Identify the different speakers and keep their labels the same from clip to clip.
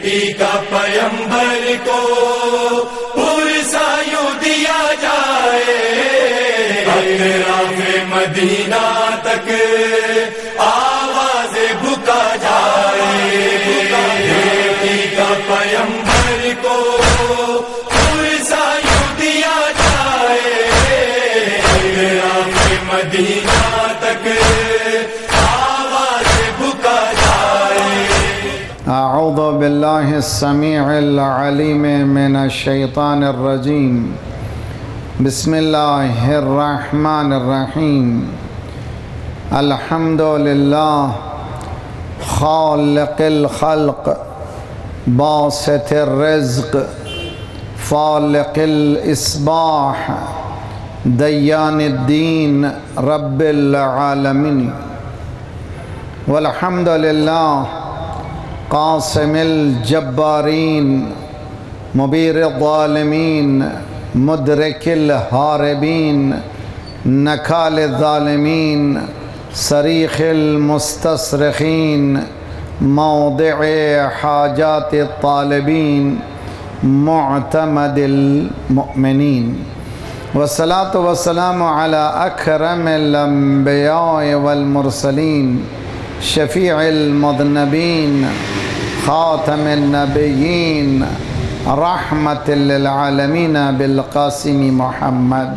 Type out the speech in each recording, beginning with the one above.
Speaker 1: بیٹی کا پیمبر کو پرسا یوں دیا جائے، اطراف مدینہ تک آواز بکا جائے، بیٹی کا پیمبر کو پرسا یوں دیا جائے، اطراف مدینہ تک آواز بکا جائے۔
Speaker 2: اعوذ باللہ السمیع العلیم من الشیطان الرجیم، بسم اللہ الرحمن الرحیم، الحمد للہ خالق الخلق باسط الرزق فالق الاصباح دیان الدین رب العالمین، والحمد للہ قاسم الجبارین مبیر الظالمین مدرک الحاربین نکال الظالمین صریخ المستصرخین موضع حاجات الطالبین معتمد المؤمنین، والصلاة والسلام على اکرم الانبیاء والمرسلین شفیع المذنبین خاتم النبیین رحمت للعالمین بالقاسم محمد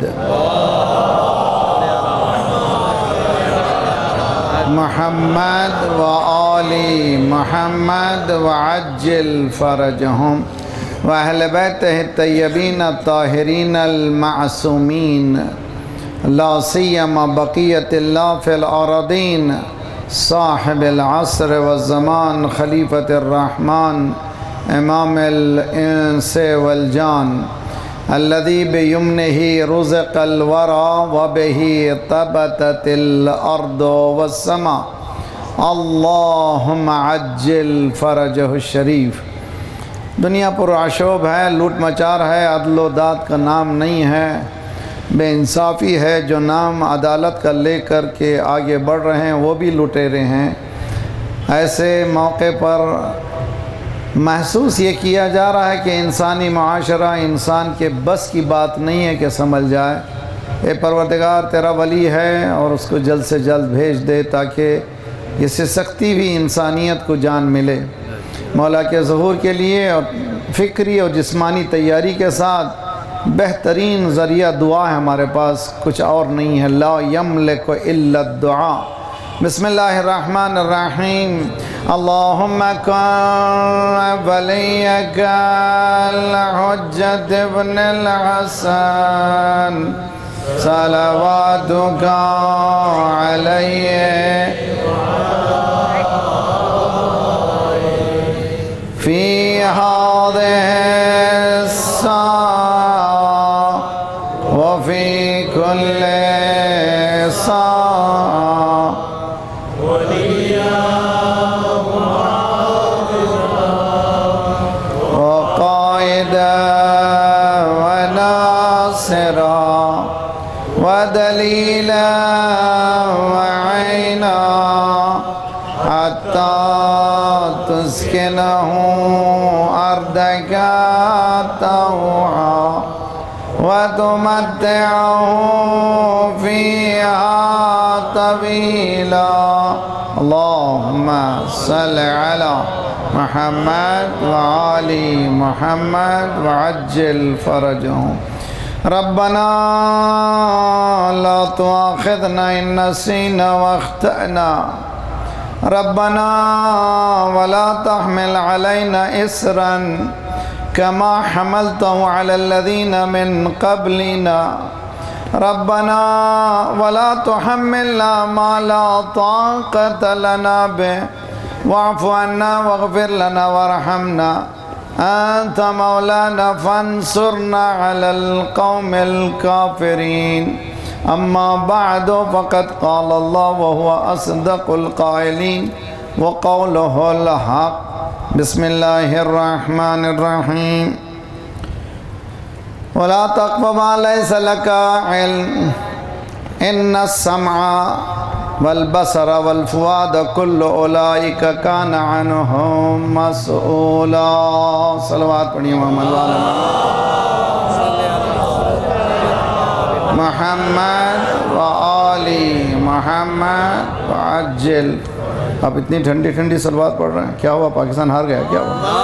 Speaker 2: و آل محمد وعجل فرجهم واہل بیتہ الطیبین الطاہرین المعصومین لا سیما بقیت اللہ فی الارضین صاحب العصر والزمان خلیفۃ الرحمن امام الانس والجان الذي بیمنہ رزق الورى وبہ طبتت الارض والسماء اللہم عجل فرجہ الشریف۔ دنیا پر عشوب ہے، لوٹ مچار ہے، عدل و داد کا نام نہیں ہے، بے انصافی ہے، جو نام عدالت کا لے کر کے آگے بڑھ رہے ہیں وہ بھی لٹیرے ہیں۔ ایسے موقع پر محسوس یہ کیا جا رہا ہے کہ انسانی معاشرہ انسان کے بس کی بات نہیں ہے کہ سنبھل جائے۔ اے پروردگار تیرا ولی ہے اور اس کو جلد سے جلد بھیج دے تاکہ اس سے سختی بھی انسانیت کو جان ملے۔ مولا کے ظہور کے لیے اور فکری اور جسمانی تیاری کے ساتھ بہترین ذریعہ دعا ہے ہمارے پاس، کچھ اور نہیں ہے۔ لا یملک الا الدعاء۔ بسم اللہ الرحمن الرحیم۔ اللہم کن ولیک الحجۃ ابن الحسن صلواتک علیہ فی هذه الساعة وفي كل ساعة وقائدا وناصرا ودليلا وعينا حتى تسكنه أرضك طوعا وتمتعه فيها طويلا اللهم صل على محمد وآل محمد وعجل فرجهم ربنا لا تؤاخذنا إن نسينا واخطأنا ربنا ولا تحمل علينا إصرا كما حملته على الذين من قبلنا ربنا ولا تحملنا ما لا طاقة لنا به واعف عنا واغفر لنا وارحمنا أنت مولانا فانصرنا على القوم الكافرين اما بعد فقد قال الله وهو اصدق القائلين وقوله الحق بسم الله الرحمن الرحيم ولا تقف ما ليس لك علم ان السمع والبصر والفؤاد كل اولئک کان عنہ مسئولا. صلوات پڑھیے محمد وعلی محمد وآل محمد وعجل. آپ اتنی ٹھنڈی ٹھنڈی صلوات پڑھ رہے ہیں، کیا ہوا؟ پاکستان ہار گیا کیا ہوا؟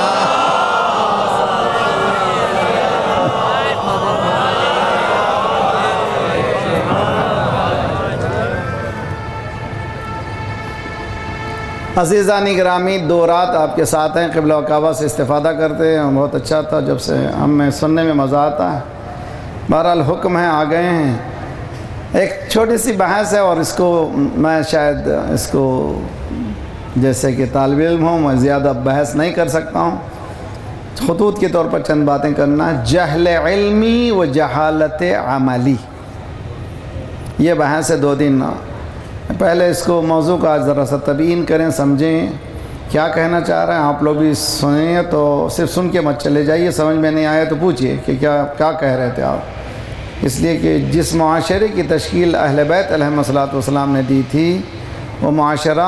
Speaker 2: عزیزان گرامی، 2 رات آپ کے ساتھ ہیں، قبلہ و کعبہ سے استفادہ کرتے ہیں، بہت اچھا تھا، جب سے ہمیں سننے میں مزہ آتا ہے. بہرحال حکم ہے، آ گئے ہیں. ایک چھوٹی سی بحث ہے، اور اس کو میں شاید اس کو جیسے کہ طالب علم ہوں میں زیادہ بحث نہیں کر سکتا ہوں، خطوط کے طور پر چند باتیں کرنا. جہل علمی و جہالت عملی، یہ بحث ہے 2 دن. پہلے اس کو موضوع کا ذرا سا تبیین کریں، سمجھیں کیا کہنا چاہ رہے ہیں. آپ لوگ بھی سنیں تو صرف سن کے مت چلے جائیے، سمجھ میں نہیں آیا تو پوچھئے کہ کیا کہہ رہے تھے آپ. اس لیے کہ جس معاشرے کی تشکیل اہل بیت علیہم الصلوۃ والسلام نے دی تھی، وہ معاشرہ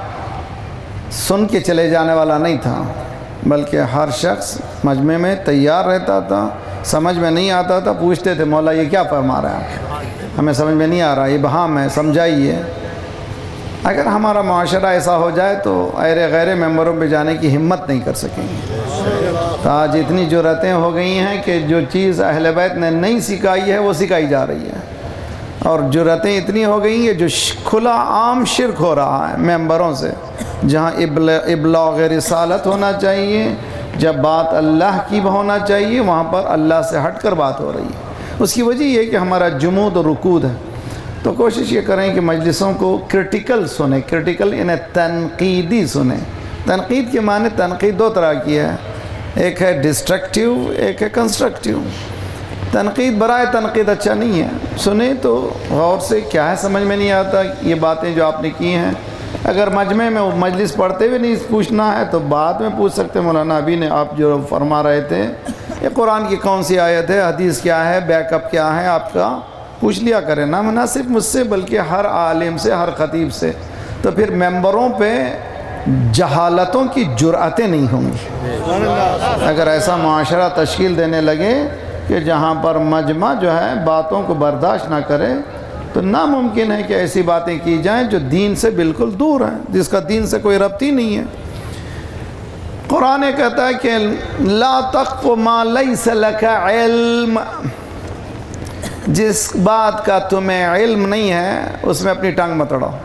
Speaker 2: سن کے چلے جانے والا نہیں تھا، بلکہ ہر شخص مجمع میں تیار رہتا تھا. سمجھ میں نہیں آتا تھا، پوچھتے تھے مولا یہ کیا فرما رہے ہیں آپ، ہمیں سمجھ میں نہیں آ رہا، یہ بہام ہے، سمجھائیے. اگر ہمارا معاشرہ ایسا ہو جائے تو غیر ممبروں پہ جانے کی ہمت نہیں کر سکیں گے. تو آج اتنی جرأتیں ہو گئی ہیں کہ جو چیز اہل بیت نے نہیں سکھائی ہے وہ سکھائی جا رہی ہے، اور جرأتیں اتنی ہو گئی ہیں جو کھلا عام شرک ہو رہا ہے ممبروں سے. جہاں ابلاغ رسالت ہونا چاہیے، جب بات اللہ کی ہونا چاہیے، وہاں پر اللہ سے ہٹ کر بات ہو رہی ہے. اس کی وجہ یہ کہ ہمارا جمود و رکود ہے. تو کوشش یہ کریں کہ مجلسوں کو کرٹیکل سنیں، کرٹیکل یعنی تنقیدی سنیں. تنقید کے معنی تنقید 2 طرح کی ہے، ایک ہے ڈسٹرکٹیو، ایک ہے کنسٹرکٹیو. تنقید برائے تنقید اچھا نہیں ہے، سنیں تو غور سے، کیا ہے سمجھ میں نہیں آتا یہ باتیں جو آپ نے کی ہیں. اگر مجمع میں مجلس پڑھتے ہوئے نہیں پوچھنا ہے تو بعد میں پوچھ سکتے. مولانا ابھی نے آپ جو فرما رہے تھے یہ قرآن کی کون سی آیت ہے، حدیث کیا ہے، بیک اپ کیا ہے، آپ کا پوچھ لیا کریں. نہ مناسب مجھ سے بلکہ ہر عالم سے، ہر خطیب سے. تو پھر ممبروں پہ جہالتوں کی جرأتیں نہیں ہوں گی. اگر ایسا معاشرہ تشکیل دینے لگے کہ جہاں پر مجمع جو ہے باتوں کو برداشت نہ کرے، تو ناممکن ہے کہ ایسی باتیں کی جائیں جو دین سے بالکل دور ہیں، جس کا دین سے کوئی ربط ہی نہیں ہے. قرآن کہتا ہے کہ لا تقف ما لیس لک علم، جس بات کا تمہیں علم نہیں ہے اس میں اپنی ٹانگ مت اڑاؤ.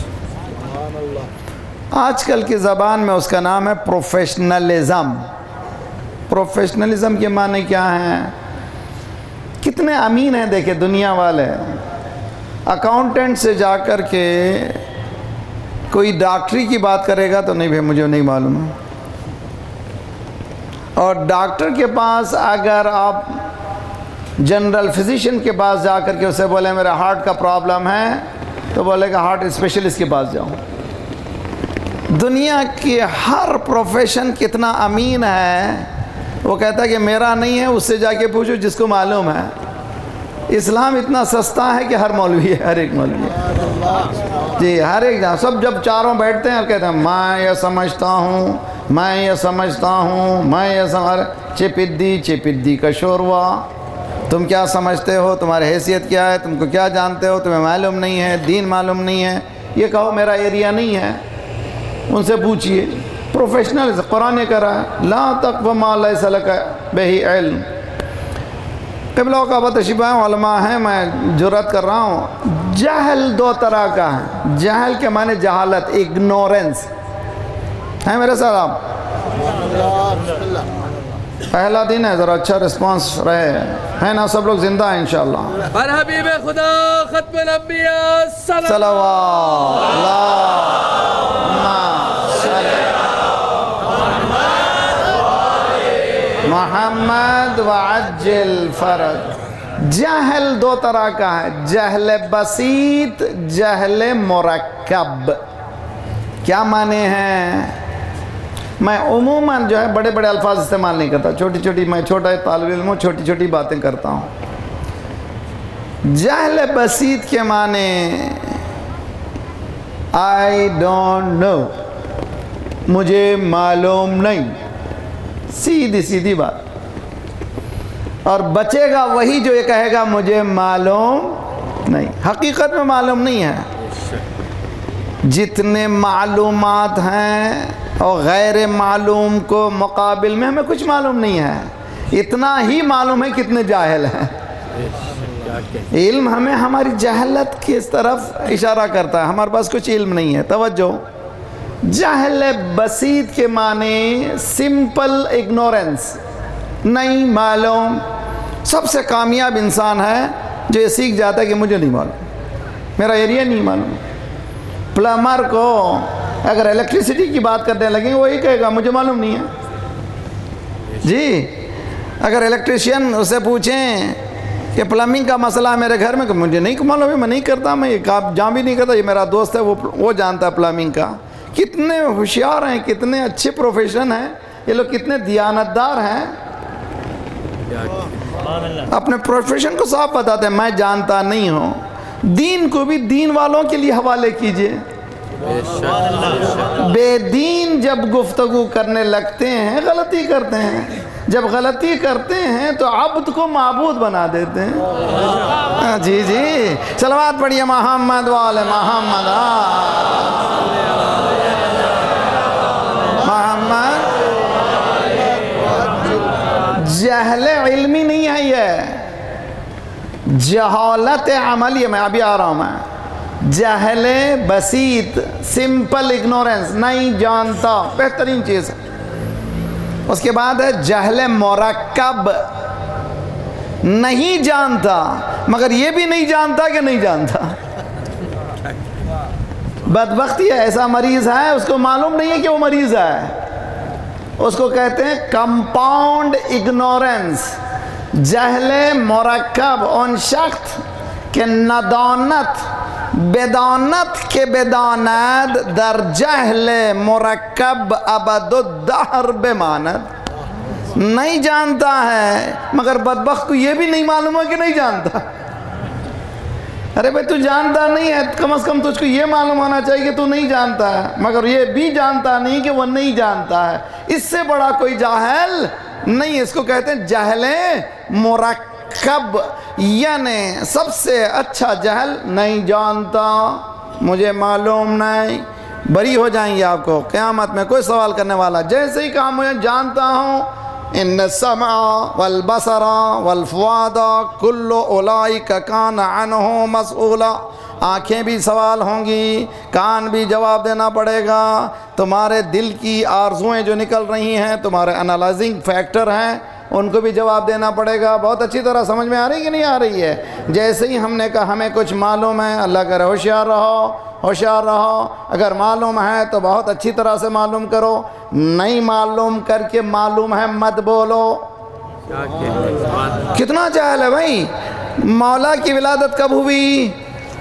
Speaker 2: آج کل کی زبان میں اس کا نام ہے پروفیشنلزم. پروفیشنلزم کے معنی کیا ہیں؟ کتنے امین ہیں دیکھیں دنیا والے. اکاؤنٹنٹ سے جا کر کے کوئی ڈاکٹری کی بات کرے گا تو نہیں بھائی مجھے نہیں معلوم. اور ڈاکٹر کے پاس اگر آپ جنرل فزیشین کے پاس جا کر کے اسے بولے میرا ہارٹ کا پرابلم ہے تو بولے گا ہارٹ اسپیشلسٹ کے پاس جاؤ. دنیا کی ہر پروفیشن کتنا امین ہے، وہ کہتا ہے کہ میرا نہیں ہے، اس سے جا کے پوچھو جس کو معلوم ہے. اسلام اتنا سستا ہے کہ ہر مولوی ہے، ہر ایک مولوی ہے جی، ہر ایک جہاں. سب جب چاروں بیٹھتے ہیں اور کہتے ہیں میں یہ سمجھتا ہوں، میں یہ سمجھتا ہوں، میں یہ چپدی کا شوروا. تم کیا سمجھتے ہو، تمہاری حیثیت کیا ہے، تم کو کیا جانتے ہو، تمہیں معلوم نہیں ہے، دین معلوم نہیں ہے. یہ کہو میرا ایریا نہیں ہے، ان سے پوچھئے. پروفیشنل قرآن یہ کہہ رہا ہے لا تقف ما لیس لک بہ علم. قبلہ و کعبہ تشریف آئے علماء ہیں، میں جرأت کر رہا ہوں. جہل 2 طرح کا ہے. جہل کے معنی جہالت، اگنورنس ہے. میرے ساتھ آپ پہلا دن ہے، ذرا اچھا رسپانس رہے ہے نا، سب لوگ زندہ ہیں انشاءاللہ.
Speaker 3: پر حبیب خدا ختم الانبیاء
Speaker 2: صلوات محمد وعجل فرج. جہل 2 طرح کا ہے، جہل بسیط، جہل مرکب. کیا معنی ہیں؟ میں عموماً جو ہے بڑے بڑے الفاظ استعمال نہیں کرتا، چھوٹی چھوٹی، میں چھوٹا طالب علم ہوں، چھوٹی چھوٹی باتیں کرتا ہوں. جہل بسیط کے معنی I don't know, مجھے معلوم نہیں، سیدھی سیدھی بات. اور بچے گا وہی جو یہ کہے گا مجھے معلوم نہیں. حقیقت میں معلوم نہیں ہے. جتنے معلومات ہیں اور غیر معلوم کو مقابل میں ہمیں کچھ معلوم نہیں ہے. اتنا ہی معلوم ہے کتنے جاہل ہیں. علم ہمیں ہماری جہالت کی اس طرف اشارہ کرتا ہے. ہمارے پاس کچھ علم نہیں ہے. توجہ، جہل بسیط کے معنی سمپل اگنورنس، نہیں معلوم. سب سے کامیاب انسان ہے جو یہ سیکھ جاتا ہے کہ مجھے نہیں معلوم، میرا ایریا نہیں معلوم. پلمبر کو اگر الیکٹریسٹی کی بات کرنے لگیں وہی کہے گا مجھے معلوم نہیں ہے. جی اگر الیکٹریشین اسے پوچھیں کہ پلمبنگ کا مسئلہ ہے میرے گھر میں، کہ مجھے نہیں معلوم ہے، میں نہیں کرتا، میں یہ کام جان بھی نہیں کرتا، یہ میرا دوست ہے وہ جانتا ہے پلمبنگ کا. کتنے ہوشیار ہیں، کتنے اچھے پروفیشن ہیں یہ لوگ، کتنے دیانتدار ہیں، اپنے پروفیشن کو صاف بتاتے ہیں میں جانتا نہیں ہوں. دین کو بھی دین والوں کے لیے حوالے کیجئے. بے دین جب گفتگو کرنے لگتے ہیں غلطی کرتے ہیں. جب غلطی کرتے ہیں تو عبد کو معبود بنا دیتے ہیں. جی جی صلوات پڑھیے محمد والے محمد. محمد جہل علمی نہیں ہے، یہ جہالت عملی. میں ابھی آ رہا ہوں. میں جہل بسیط، سمپل اگنورنس، نہیں جانتا، بہترین چیز ہے. اس کے بعد ہے جہل مرکب، نہیں جانتا مگر یہ بھی نہیں جانتا کہ نہیں جانتا. بدبختی ہے، ایسا مریض ہے اس کو معلوم نہیں ہے کہ وہ مریض ہے. اس کو کہتے ہیں کمپاؤنڈ اگنورنس، جہل مرکب. ان شخص کے ندانت بدانت کے بدانت در جہل مرکب ابد الدہر بماند. نہیں جانتا ہے مگر بدبخت کو یہ بھی نہیں معلوم ہے کہ نہیں جانتا. ارے بھائی تو جانتا نہیں ہے، کم از کم تجھ کو یہ معلوم ہونا چاہیے کہ تو نہیں جانتا ہے، مگر یہ بھی جانتا نہیں کہ وہ نہیں جانتا ہے. اس سے بڑا کوئی جاہل نہیں. اس کو کہتے ہیں جہل مرکب، یعنی سب سے اچھا جہل نہیں جانتا، مجھے معلوم نہیں. بری ہو جائیں گے آپ کو قیامت میں کوئی سوال کرنے والا. جیسے ہی کہا مجھے جانتا ہوں، ان السمع والبصر والفؤاد کل اولئک کان عنہ مسئولا. آنکھیں بھی سوال ہوں گی، کان بھی جواب دینا پڑے گا. تمہارے دل کی آرزویں جو نکل رہی ہیں، تمہارے انالائزنگ فیکٹر ہیں، ان کو بھی جواب دینا پڑے گا. بہت اچھی طرح سمجھ میں آ رہی کہ نہیں آ رہی ہے؟ جیسے ہی ہم نے کہا ہمیں کچھ معلوم ہے، اللہ کرے ہوشیار رہو، ہوشیار رہو. اگر معلوم ہے تو بہت اچھی طرح سے معلوم کرو. نہیں معلوم کر کے معلوم ہے مت بولو. کتنا جاہل ہے بھائی. مولا کی ولادت کب ہوئی؟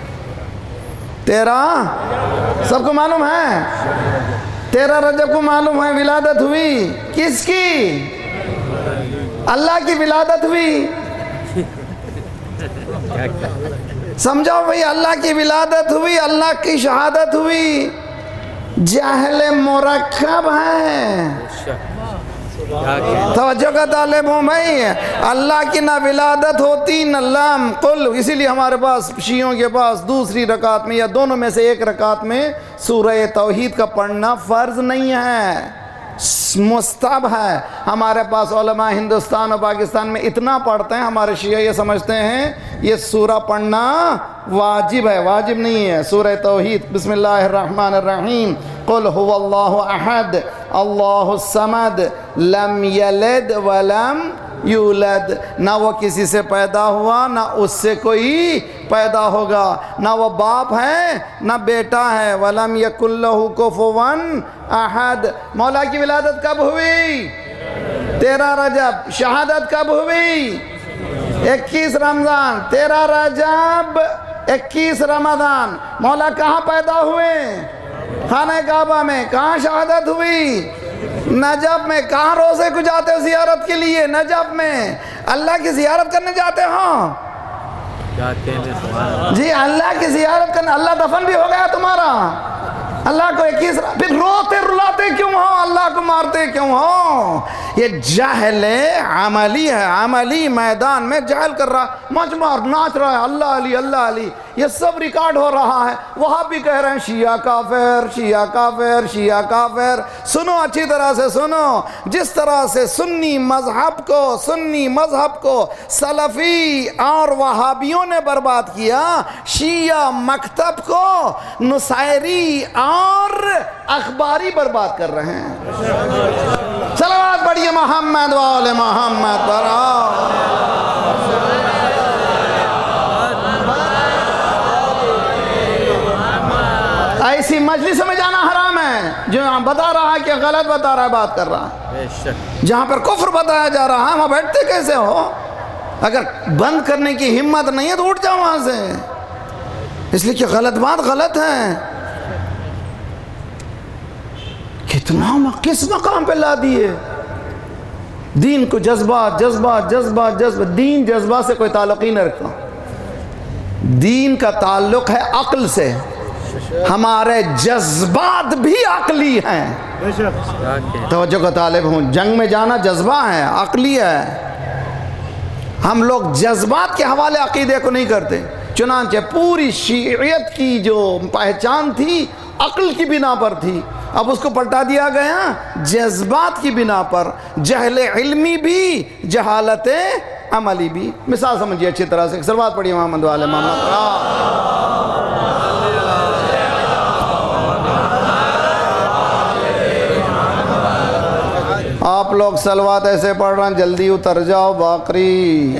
Speaker 2: 13 سب کو معلوم ہے. 13 رجب کو معلوم ہے ولادت ہوئی. کس کی؟ اللہ کی ولادت ہوئی. سمجھو بھئی، اللہ کی ولادت ہوئی، اللہ کی شہادت ہوئی. جہل مرکب ہے. توجہ کا طالب ہوں بھائی. اللہ کی نہ ولادت ہوتی نہ لام قل. اسی لیے ہمارے پاس شیعوں کے پاس دوسری رکعت میں یا دونوں میں سے ایک رکعت میں سورہ توحید کا پڑھنا فرض نہیں ہے، مستحب ہے. ہمارے پاس علماء ہندوستان اور پاکستان میں اتنا پڑھتے ہیں، ہمارے شیعہ یہ سمجھتے ہیں یہ سورہ پڑھنا واجب ہے. واجب نہیں ہے. سورہ توحید بسم اللہ الرحمن الرحیم قل هو اللہ احد اللہ الصمد لم یلد ولم یولد. نہ وہ کسی سے پیدا ہوا نہ اس سے کوئی پیدا ہوگا، نہ وہ باپ ہے نہ بیٹا ہے. ولم یکن لہ کفوا احد. مولا کی ولادت کب ہوئی؟ 13 رجب. شہادت کب ہوئی؟ 21 رمضان. 13 رجب 21 رمضان. مولا کہاں پیدا ہوئے؟ خانہ کعبہ میں. کہاں شہادت ہوئی؟ نجف میں. کہاں روزے کو جاتے ہو زیارت کے لیے؟ نجف میں. اللہ کی زیارت کرنے جاتے ہوں جی، اللہ کی زیارت کرنے. اللہ دفن بھی ہو گیا تمہارا. اللہ کو ایک ہی پھر روتے رلاتے کیوں ہو، اللہ کو مارتے کیوں ہو؟ یہ جہل عملی ہے، عملی میدان میں جہل کر رہا، مجمع ناچ رہا ہے اللہ علی اللہ علی، یہ سب ریکارڈ ہو رہا ہے۔ وہاں بھی کہہ رہے ہیں شیعہ کافر، شیعہ کافر، شیعہ کافر۔ سنو اچھی طرح سے سنو، جس طرح سے سنی مذہب کو سلفی اور وہابیوں نے برباد کیا، شیعہ مکتب کو نصیری اور اخباری برباد کر رہے ہیں۔ صلوات پڑھیے محمد وآل محمد پر۔ ایسی مجلسوں میں جانا حرام ہے، جو بتا رہا ہے کہ غلط بتا رہا ہے، بات کر رہا ہے، جہاں پر کفر بتایا جا رہا ہے وہاں بیٹھتے کیسے ہو؟ اگر بند کرنے کی ہمت نہیں ہے تو اٹھ جاؤ وہاں سے، اس لیے کہ غلط بات غلط ہے۔ کتنا کس مقام پہ لا دیے دین کو؟ جذبات۔ دین جذبات سے کوئی تعلق ہی نہیں رکھتا، دین کا تعلق ہے عقل سے۔ ہمارے جذبات بھی عقلی ہیں۔ توجہ کا طالب ہوں، جنگ میں جانا جذبہ ہے، عقلی ہے۔ ہم لوگ جذبات کے حوالے عقیدے کو نہیں کرتے، چنانچہ پوری شیعیت کی جو پہچان تھی عقل کی بنا پر تھی، اب اس کو پلٹا دیا گیا جذبات کی بنا پر۔ جہل علمی بھی، جہالت عملی بھی۔ مثال سمجھیے اچھی طرح سے، صلوات پڑھیے محمد والے محمد۔ آپ لوگ صلوات ایسے پڑھ رہے ہیں، جلدی اتر جاؤ باقری۔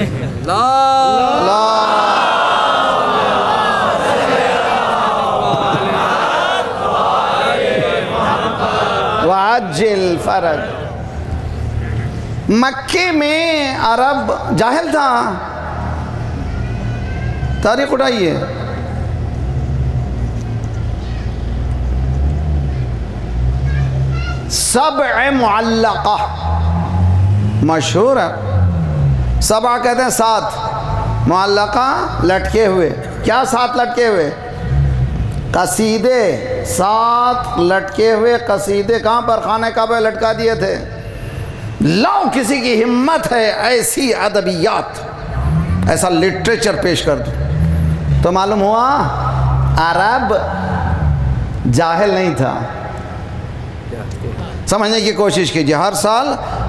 Speaker 2: وعجل فرج۔ مکے میں عرب جاہل تھا، تاریخ اٹھائیے، سبع معلقہ مشہور ہے۔ سبع کہتے ہیں 7، معلقہ لٹکے ہوئے۔ کیا 7 لٹکے ہوئے؟ قصیدے، 7 لٹکے ہوئے قصیدے کہاں پر؟ خانہ کعبہ لٹکا دیے تھے۔ لو کسی کی ہمت ہے ایسی ادبیات، ایسا لٹریچر پیش کر دو، تو معلوم ہوا عرب جاہل نہیں تھا۔ سمجھنے کی کوشش کیجئے، ہر سال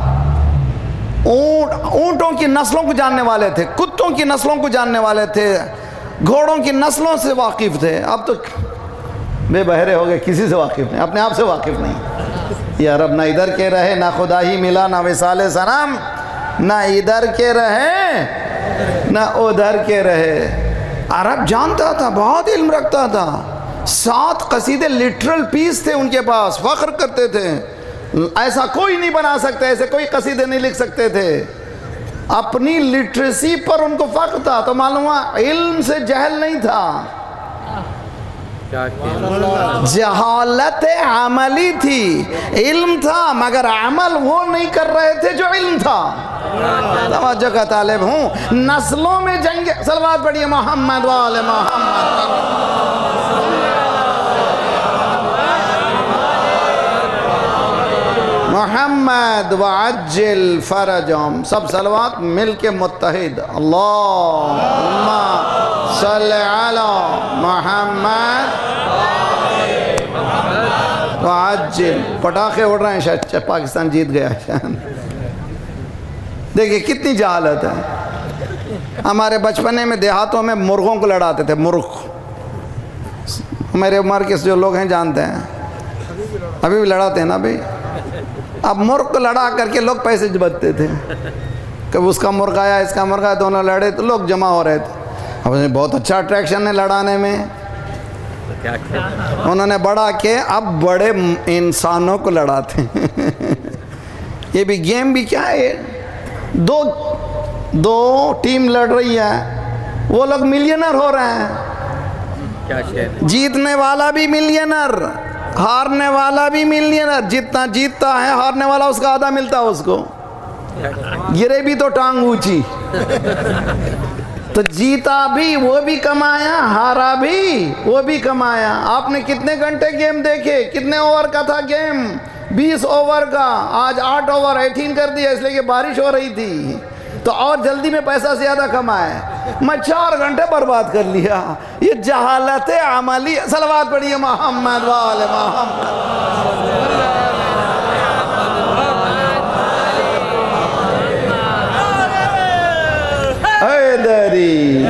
Speaker 2: اونٹوں کی نسلوں کو جاننے والے تھے، کتوں کی نسلوں کو جاننے والے تھے، گھوڑوں کی نسلوں سے واقف تھے۔ اب تو بے بہرے ہو گئے، کسی سے واقف نہیں، اپنے آپ سے واقف نہیں۔ یہ عرب نہ ادھر کے رہے، نہ خدا ہی ملا، نہ وصال صنم، نہ ادھر کے رہے نہ ادھر کے رہے۔ عرب جانتا تھا، بہت علم رکھتا تھا۔ 7 قصیدے لٹرل پیس تھے ان کے پاس، فخر کرتے تھے۔ ایسا کوئی نہیں بنا سکتے، ایسے کوئی قصیدے نہیں لکھ سکتے تھے۔ اپنی لٹریسی پر ان کو فخر تھا، تو معلوم ہوا علم سے جہل نہیں تھا، جہالت عملی تھی۔ علم تھا مگر عمل وہ نہیں کر رہے تھے جو علم تھا۔ توجہ کا طالب ہوں، نسلوں میں جنگ۔ صلوات پڑھیے محمد وآل محمد۔ محمد وعجل فرجهم، سب صلوات مل کے متحد، اللہم صلی علی محمد وعجل۔ پٹاخے اڑ رہے ہیں، شاید پاکستان جیت گیا۔ دیکھیں کتنی جہالت ہے۔ ہمارے بچپنے میں دیہاتوں میں مرغوں کو لڑاتے تھے، مرغ۔ میرے عمر کے جو لوگ ہیں جانتے ہیں، ابھی بھی لڑاتے ہیں نا بھائی۔ اب مرغ کو لڑا کر کے لوگ پیسے جبتتے تھے، کبھی اس کا مرغ آیا، اس کا مرغ آیا، دونوں لڑے تو لوگ جمع ہو رہے تھے۔ اب بہت اچھا اٹریکشن ہے لڑانے میں، انہوں نے بڑا کہ اب بڑے انسانوں کو لڑاتے ہیں۔ یہ بھی گیم بھی کیا ہے، دو ٹیم لڑ رہی ہے، وہ لوگ ملینر ہو رہے ہیں، جیتنے والا بھی ملینر، ہارنے والا بھی ملینر۔ جتنا جیتتا ہے ہارنے والا اس کا آدھا ملتا ہے اس کو، گرے بھی تو ٹانگ اونچی۔ تو جیتا بھی وہ بھی کمایا، ہارا بھی وہ بھی کمایا۔ آپ نے کتنے گھنٹے گیم دیکھے؟ کتنے اوور کا تھا گیم؟ 20 اوور کا، آج 8 اوور 18 کر دیا اس لیے کہ بارش ہو رہی تھی، تو اور جلدی میں پیسہ زیادہ کمائے۔ میں 4 گھنٹے برباد کر لیا۔ یہ جہالت عملی۔ صلوات پڑھیے محمد وآل محمد۔ حیدری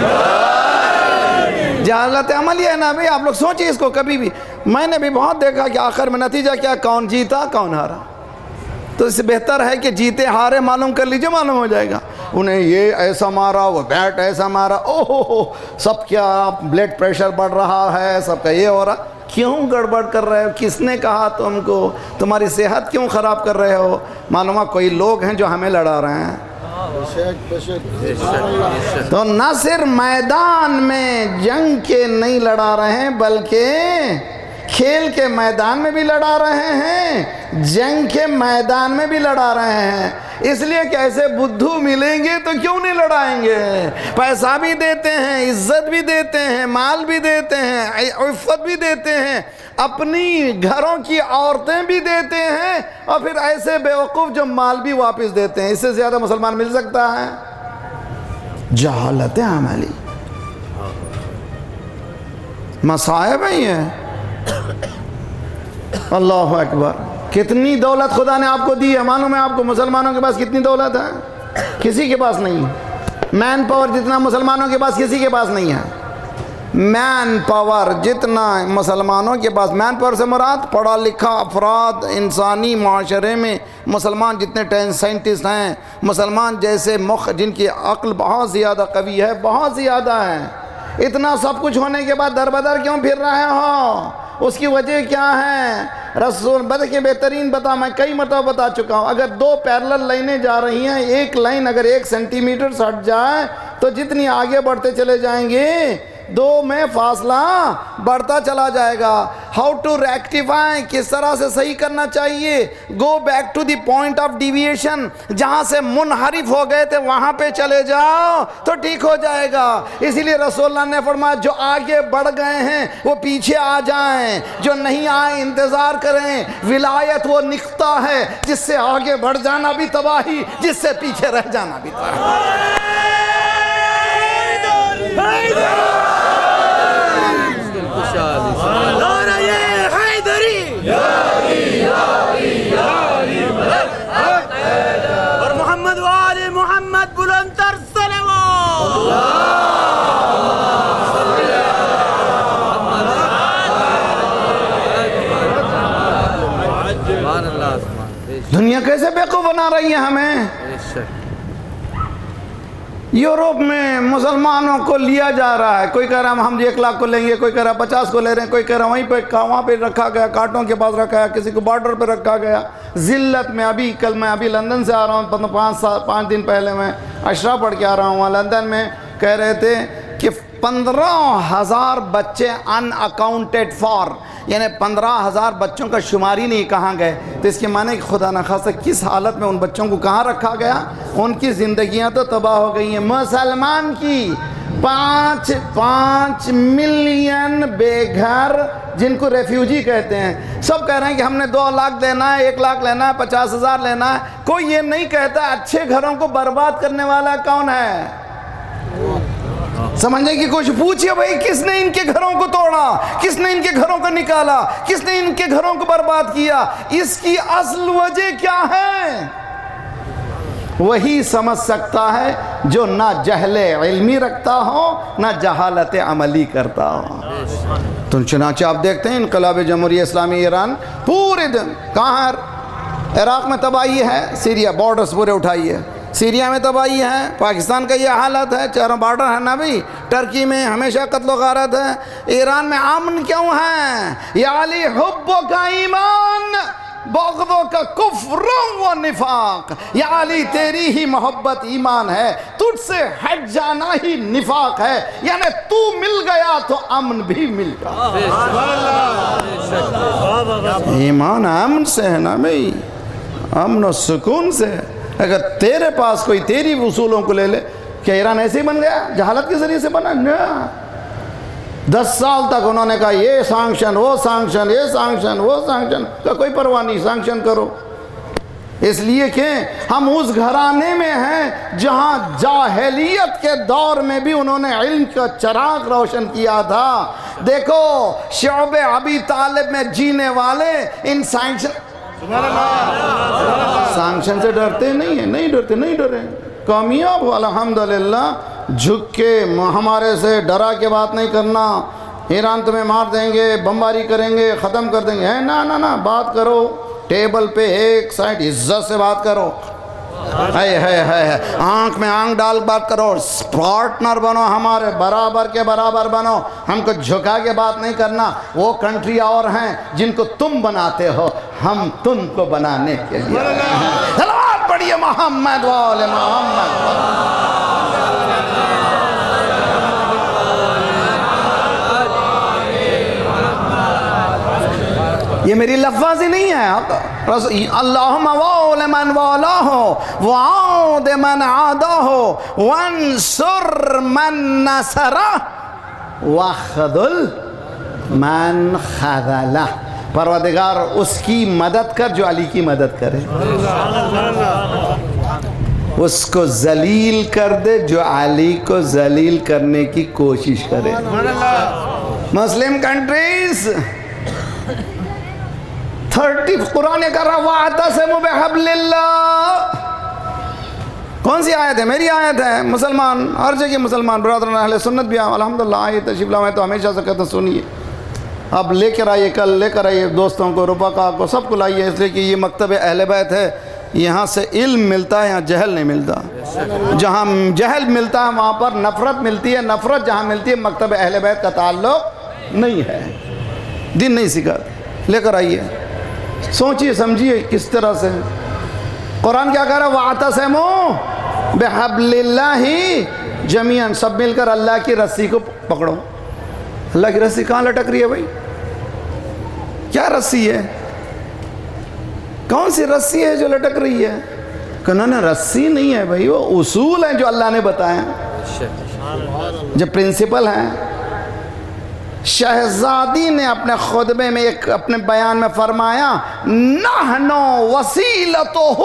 Speaker 2: جہالت عملی ہے نا بھئی، آپ لوگ سوچیں اس کو کبھی بھی۔ میں نے بھی بہت دیکھا کہ آخر میں نتیجہ کیا، کون جیتا کون ہارا۔ تو اس سے بہتر ہے کہ جیتے ہارے معلوم کر لیجئے، معلوم ہو جائے گا۔ انہیں یہ ایسا مارا، وہ بیٹ ایسا مارا، اوہ سب کیا بلڈ پریشر بڑھ رہا ہے، سب کا یہ ہو رہا۔ کیوں گڑبڑ کر رہے ہو؟ کس نے کہا تم کو؟ تمہاری صحت کیوں خراب کر رہے ہو؟ معلوم ہے کوئی لوگ ہیں جو ہمیں لڑا رہے ہیں۔ تو نہ صرف میدان میں جنگ کے نہیں لڑا رہے ہیں، بلکہ کھیل کے میدان میں بھی لڑا رہے ہیں، جنگ کے میدان میں بھی لڑا رہے ہیں۔ اس لیے کہ ایسے بدھو ملیں گے تو کیوں نہیں لڑائیں گے؟ پیسہ بھی دیتے ہیں، عزت بھی دیتے ہیں، مال بھی دیتے ہیں، عفت بھی دیتے ہیں، اپنی گھروں کی عورتیں بھی دیتے ہیں، اور پھر ایسے بیوقوف جو مال بھی واپس دیتے ہیں۔ اس سے زیادہ مسلمان مل سکتا ہے؟ جہالت عملی، مصائب ہیں یہ۔ اللہ اکبر۔ کتنی دولت خدا نے آپ کو دی ہے، معلوم ہے آپ کو مسلمانوں کے پاس کتنی دولت ہے؟ کسی کے پاس نہیں ہے۔ مین پاور جتنا مسلمانوں کے پاس کسی کے پاس نہیں ہے۔ مین پاور جتنا مسلمانوں کے پاس، مین پاور سے مراد پڑھا لکھا افراد انسانی معاشرے میں مسلمان جتنے سائنٹسٹ ہیں، مسلمان جیسے جن کی عقل بہت زیادہ قوی ہے، بہت زیادہ ہے۔ اتنا سب کچھ ہونے کے بعد در بدر کیوں پھر رہے ہو؟ اس کی وجہ کیا ہے؟ رسول بدر کے بہترین میں کئی مرتبہ بتا چکا ہوں، اگر 2 پیرلل لائنیں جا رہی ہیں، ایک لائن اگر 1 سینٹی میٹر ہٹ جائے تو جتنی آگے بڑھتے چلے جائیں گے 2 میں فاصلہ بڑھتا چلا جائے گا۔ ہاؤ ٹو ریکٹیفائی، کس طرح سے صحیح کرنا چاہیے؟ Go back to the point of deviation, جہاں سے منحرف ہو گئے تھے وہاں پہ چلے جاؤ تو ٹھیک ہو جائے گا۔ اسی لیے رسول اللہ نے فرمایا جو آگے بڑھ گئے ہیں وہ پیچھے آ جائیں، جو نہیں آئے انتظار کریں۔ ولایت وہ نقطہ ہے جس سے آگے بڑھ جانا بھی تباہی، جس سے پیچھے رہ جانا بھی تباہی۔
Speaker 4: اور محمد وآل محمد بلندر
Speaker 2: دنیا کیسے بیوقوف بنا رہی ہے ہمیں؟ یورپ میں مسلمانوں کو لیا جا رہا ہے، کوئی کہہ رہا ہم 1 لاکھ کو لیں گے، کوئی کہہ رہا 50 کو لے رہے ہیں، کوئی کہہ رہا وہاں پہ رکھا گیا، کانٹوں کے پاس رکھا گیا، کسی کو بارڈر پہ رکھا گیا۔ ذلت میں میں لندن سے آ رہا ہوں، 5 دن پہلے میں عشرہ پڑھ کے آ رہا ہوں، وہاں لندن میں کہہ رہے تھے کہ 15,000 بچے ان اکاؤنٹڈ فار، یعنی 15,000 بچوں کا شماری نہیں کہاں گئے۔ تو اس کے معنی کہ خدا نخواستہ کس حالت میں ان بچوں کو کہاں رکھا گیا؟ ان کی زندگیاں تو تباہ ہو گئی ہیں۔ مسلمان کی 5 ملین بے گھر، جن کو ریفیوجی کہتے ہیں، سب کہہ رہے ہیں کہ ہم نے 2 لاکھ لینا ہے، 1 لاکھ لینا ہے، 50,000 لینا ہے۔ کوئی یہ نہیں کہتا اچھے گھروں کو برباد کرنے والا کون ہے؟ سمجھنے کی کوشش پوچھئے بھائی، کس نے ان کے گھروں کو توڑا؟ کس نے ان کے گھروں کو نکالا؟ کس نے ان کے گھروں کو برباد کیا؟ اس کی اصل وجہ کیا ہے؟ وہی سمجھ سکتا ہے جو نہ جہل علمی رکھتا ہو، نہ جہالت عملی کرتا ہو۔ تو چنانچہ آپ دیکھتے ہیں انقلاب جمہوریہ اسلامی ایران پورے دن کہاں؟ عراق میں تباہی ہے، سیریا بارڈرز پورے اٹھائیے، سیریا میں تباہی ہے، پاکستان کا یہ حالت ہے، چاروں بارڈر ہے نا بھئی، ٹرکی میں ہمیشہ قتل و غارت ہے، ایران میں امن کیوں ہے؟ یا علی حبو کا ایمان، بغضوں کا کفر و نفاق، یا علی تیری ہی محبت ایمان ہے، تجھ سے ہٹ جانا ہی نفاق ہے، یعنی تو مل گیا تو امن بھی مل گیا۔ ایمان امن سے ہے نا بھئی، امن و سکون سے۔ اگر تیرے پاس کوئی تیری اصولوں کو لے لے، کیا ایران ایسے ہی بن گیا؟ جہالت کے ذریعے سے بنا؟ نہ 10 سال تک انہوں نے کہا یہ سانکشن، وہ سانکشن، یہ سانکشن، وہ سانکشن، تو کوئی پرواہ نہیں، سانکشن کرو۔ اس لیے کہ ہم اس گھرانے میں ہیں جہاں جاہلیت کے دور میں بھی انہوں نے علم کا چراغ روشن کیا تھا۔ دیکھو شعب ابی طالب میں جینے والے ان سانکشن سے ڈرتے نہیں ہیں، نہیں ڈرے، کامیاب ہو الحمدللہ۔ جھک کے ہمارے سے ڈرا کے بات نہیں کرنا، ایران تمہیں مار دیں گے، بمباری کریں گے، ختم کر دیں گے، نہ بات کرو ٹیبل پہ ایک سائڈ عزت سے بات کرو، ہے آنکھ میں آنکھ ڈال بات کرو، پارٹنر بنو، ہمارے برابر کے برابر بنو، ہم کو جھکا کے بات نہیں کرنا۔ وہ کنٹری اور ہیں جن کو تم بناتے ہو، ہم تم کو بنانے کے لیے صلوات پڑھیے محمد وآل محمد۔ یہ میری لفظی نہیں ہے، اللہم وَوْلِ مَنْ وَالَاهُ وَعَوْدِ مَنْ عَادَاهُ وَانْصُرْ مَنْ نَصَرَهُ وَخْذُلْ مَنْ خَذَلَهُ۔ پروردگار اس کی مدد کر جو علی کی مدد کرے، اس کو ذلیل کر دے جو علی کو ذلیل کرنے کی کوشش کرے۔ مسلم کنٹریز 30 قرآن کر رہا وَاعْتَصِمُوا بِحَبْلِ اللَّهِ۔ کون سی آیت ہے؟ میری آیت ہے۔ مسلمان ہر جگہ مسلمان برادران اہل سنت بھی الحمدللہ آئیے تشریف لائے تو ہمیشہ سے کہتا سنیے، اب لے کر آئیے، کل لے کر آئیے دوستوں کو، رفقا کو، سب کو لائیے، اس لیے کہ یہ مکتب اہل بیت ہے، یہاں سے علم ملتا ہے، یہاں جہل نہیں ملتا۔ جہاں جہل ملتا ہے وہاں پر نفرت ملتی ہے، نفرت جہاں ملتی ہے مکتب اہل بیت کا تعلق نہیں ہے، دین نہیں سکھاتے۔ لے کر آئیے، سوچیے سمجھیے کس طرح سے قرآن کیا کہہ رہا ہے، وَاعْتَصِمُوا بِحَبْلِ اللَّهِ جَمِيعًا، سب مل کر اللہ کی رسی کو پکڑو۔ اللہ کی رسی کہاں لٹک رہی ہے بھائی؟ کیا رسی ہے؟ کون سی رسی ہے جو لٹک رہی ہے؟ کہنا نا رسی نہیں ہے بھائی، وہ اصول ہیں جو اللہ نے بتایا، جو پرنسپل ہیں۔ شہزادی نے اپنے خطبے میں ایک اپنے بیان میں فرمایا نحن وسیلتہ،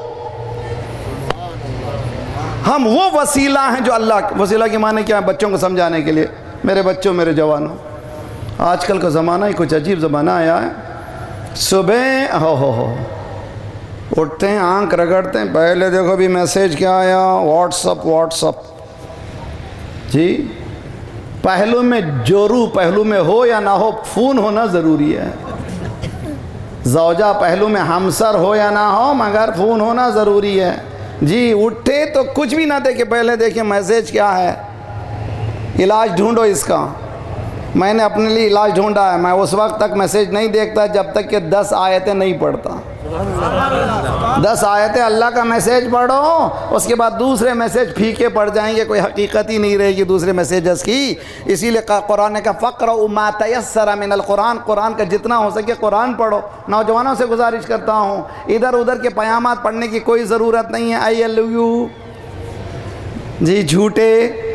Speaker 2: ہم وہ وسیلہ ہیں جو اللہ، وسیلہ کی معنی کیا ہے؟ بچوں کو سمجھانے کے لیے، میرے بچوں میرے جوانوں، آج کل کا زمانہ ہی کچھ عجیب زمانہ آیا ہے۔ صبح ہو اٹھتے ہیں، آنکھ رگڑتے ہیں، پہلے دیکھو بھی میسیج کیا آیا، واٹس اپ جی، پہلو میں جورو پہلو میں ہو یا نہ ہو، فون ہونا ضروری ہے۔ زوجہ پہلو میں ہمسر ہو یا نہ ہو، مگر فون ہونا ضروری ہے۔ جی اٹھے تو کچھ بھی نہ دیکھیں، پہلے دیکھیں میسیج کیا ہے، علاج ڈھونڈو اس کا۔ میں نے اپنے لیے علاج ڈھونڈا ہے، میں اس وقت تک میسیج نہیں دیکھتا جب تک کہ 10 آیتیں نہیں پڑھتا۔ 10 آیتیں اللہ کا میسیج پڑھو، اس کے بعد دوسرے میسیج پھیکے پڑ جائیں گے، کوئی حقیقت ہی نہیں رہے گی دوسرے میسیجز کی۔ اسی لیے قرآن کا فَقْرَؤْا مَا تَيَسَّرَ مِنَ الْقُرْآنِ، قرآن کا جتنا ہو سکے قرآن پڑھو۔ نوجوانوں سے گزارش کرتا ہوں، ادھر ادھر کے پیامات پڑھنے کی کوئی ضرورت نہیں ہے۔ ILU جی جھوٹے،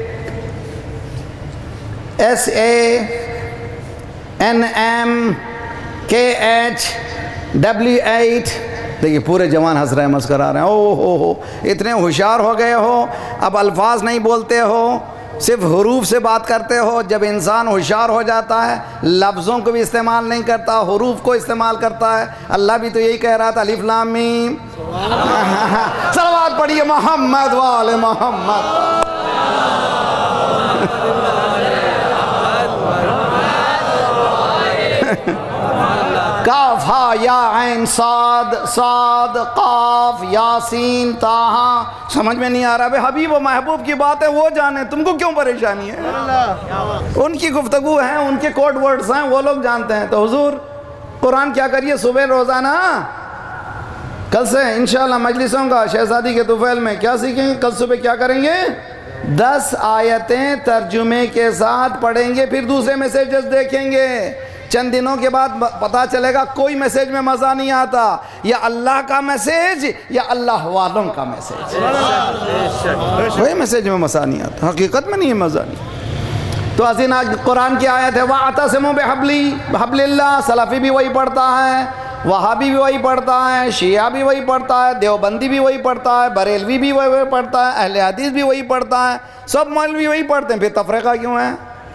Speaker 2: SANMKHW8، دیکھیے پورے جوان ہنس رہے ہیں، مسکرا رہے ہیں، ہو اتنے ہوشیار ہو گئے ہو، اب الفاظ نہیں بولتے ہو، صرف حروف سے بات کرتے ہو۔ جب انسان ہوشیار ہو جاتا ہے لفظوں کو بھی استعمال نہیں کرتا، حروف کو استعمال کرتا ہے۔ اللہ بھی تو یہی کہہ رہا تھا، الف لام میم۔ صلوات پڑھیے محمد وآل محمد۔ کاف ہا یا عین صاد، صاد قاف یاسین طٰہٰ، سمجھ میں نہیں آ رہا بھائی، حبیب و محبوب کی بات ہے، وہ جانے، تم کو کیوں پریشانی ہے؟ ان کی گفتگو ہیں، ان کے کوڈ ورڈز ہیں، وہ لوگ جانتے ہیں۔ تو حضور قرآن کیا کریے صبح روزانہ، کل سے انشاءاللہ مجلسوں کا شہزادی کے طفیل میں کیا سیکھیں گے؟ کل صبح کیا کریں گے؟ 10 آیتیں ترجمے کے ساتھ پڑھیں گے، پھر دوسرے میسیجز دیکھیں گے۔ چند دنوں کے بعد پتا چلے گا کوئی میسیج میں مزہ نہیں آتا، یا اللہ کا میسیج یا اللہ والوں کا میسیج، کوئی میسیج میں مزہ نہیں آتا، حقیقت میں نہیں ہے مزہ نہیں۔ تو عزیز قرآن کی آیت ہے وَاعْتَصِمُوا بِحَبْلِ اللَّهِ، سلفی بھی وہی پڑھتا ہے، وہابی بھی وہی پڑھتا ہے، شیعہ بھی وہی پڑھتا ہے، دیوبندی بھی وہی پڑھتا ہے، بریلوی بھی وہی پڑھتا ہے، اہل حدیث بھی وہی پڑھتا ہے، سب مولوی وہی پڑھتے ہیں، پھر تفریقہ کیوں ہے؟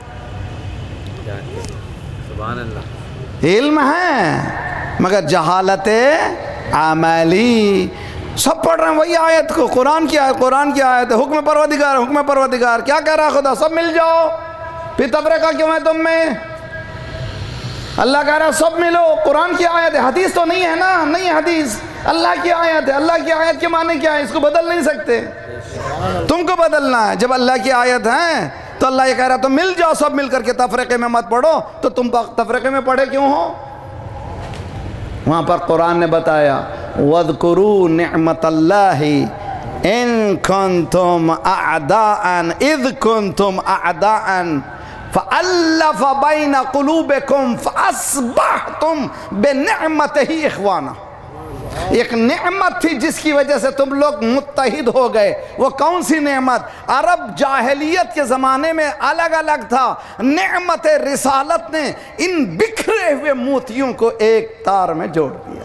Speaker 3: سبحان اللہ،
Speaker 2: علم ہے مگر جہالت عملی، سب پڑھ رہے ہیں وہی آیت کو، قرآن کی آیت ہے، حکم پروردگار، کیا کہہ رہا خدا؟ سب مل جاؤ، پھر تفریقہ کیوں ہے تم میں؟ اللہ کہہ رہا ہے سب ملو، قرآن کی آیت ہے، حدیث تو نہیں ہے نا، نہیں ہے حدیث، اللہ کی آیت ہے، اللہ کی آیت کے معنی کیا ہے؟ اس کو بدل نہیں سکتے، تم کو بدلنا ہے۔ جب اللہ کی آیت ہے تو اللہ یہ کہہ رہا ہے تم مل جاؤ، سب مل کر کے تفریقے میں مت پڑھو، تو تم تفریقے میں پڑھے کیوں ہو؟ وہاں پر قرآن نے بتایا وَاذْكُرُوا نِعْمَةَ اللَّهِ إِن كُنتُمْ أَعْدَاءً إِذْ كُنتُمْ أَعْدَاءً فَأَلَّفَ بَيْنَ قُلُوبِكُمْ فَأَصْبَحْتُمْ بِنِعْمَتِهِ إِخْوَانًا، ایک نعمت تھی جس کی وجہ سے تم لوگ متحد ہو گئے۔ وہ کون سی نعمت؟ عرب جاہلیت کے زمانے میں الگ الگ تھا، نعمت رسالت نے ان بکھرے ہوئے موتیوں کو ایک تار میں جوڑ دیا۔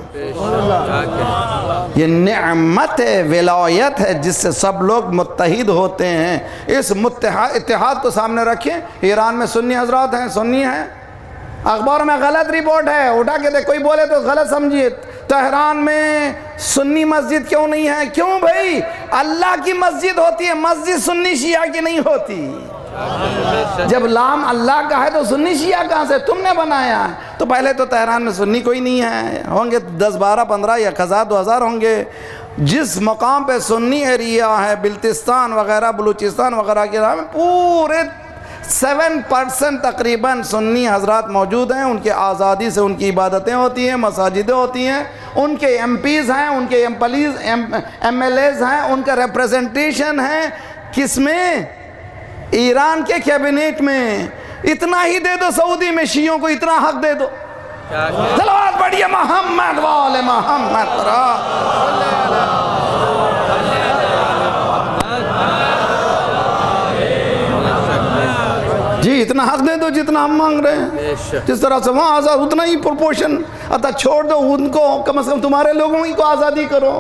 Speaker 2: یہ نعمت ولایت ہے جس سے سب لوگ متحد ہوتے ہیں۔ اس اتحاد کو سامنے رکھیں۔ ایران میں سنی حضرات ہیں، سنی ہیں، اخبار میں غلط رپورٹ ہے، اٹھا کے دیکھ، کوئی بولے تو غلط سمجھیے۔ تہران میں سنی مسجد کیوں نہیں ہے؟ کیوں بھائی؟ اللہ کی مسجد ہوتی ہے، مسجد سنی شیعہ کی نہیں ہوتی۔ جب لام اللہ کا ہے تو سنی شیعہ کہاں سے؟ تم نے بنایا ہے۔ تو پہلے تو تہران میں سنی کوئی نہیں ہے، ہوں گے 10 12 15 یا 1000 2000 ہوں گے۔ جس مقام پہ سنی ایریا ہے، بلتستان وغیرہ، بلوچستان وغیرہ کے نام پورے 7% تقریباً سنی حضرات موجود ہیں۔ ان کے آزادی سے ان کی عبادتیں ہوتی ہیں، مساجدیں ہوتی ہیں، ان کے ایم پیز ہیں، ان کے ایم ایل ایز ہیں، ان کا ریپریزنٹیشن ہے کس میں؟ ایران کے کیبنٹ میں۔ اتنا ہی دے دو سعودی میں، شیعوں کو اتنا حق دے دو۔ صلوات پڑھیے محمد وآل محمد۔ جی اتنا حق دے دو جتنا ہم مانگ رہے ہیں، جس طرح سے وہاں آزاد اتنا ہی پروپورشن، اتا چھوڑ دو ان کو، کم از کم تمہارے لوگوں ہی کو آزادی کرو۔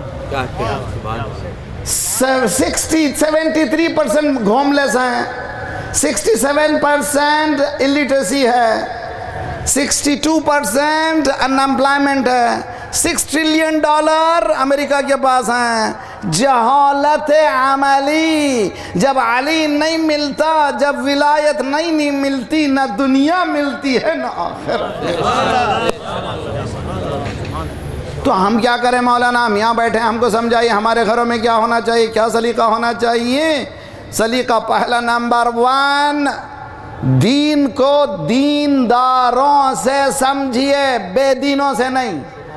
Speaker 2: 73% ہوم لیس ہیں، 67% الٹریسی ہے، 62% انمپلائمنٹ ہے، $6 ٹریلین امریکہ کے پاس ہیں۔ جہالت عملی، جب علی نہیں ملتا، جب ولایت نہیں ملتی، نہ دنیا ملتی ہے نہ آخرت۔ تو ہم کیا کریں مولانا؟ ہم یہاں بیٹھے، ہم کو سمجھائیے ہمارے گھروں میں کیا ہونا چاہیے، کیا سلیقہ ہونا چاہیے۔ سلیقہ پہلا نمبر 1، دین کو دینداروں سے سمجھیے، بے دینوں سے نہیں۔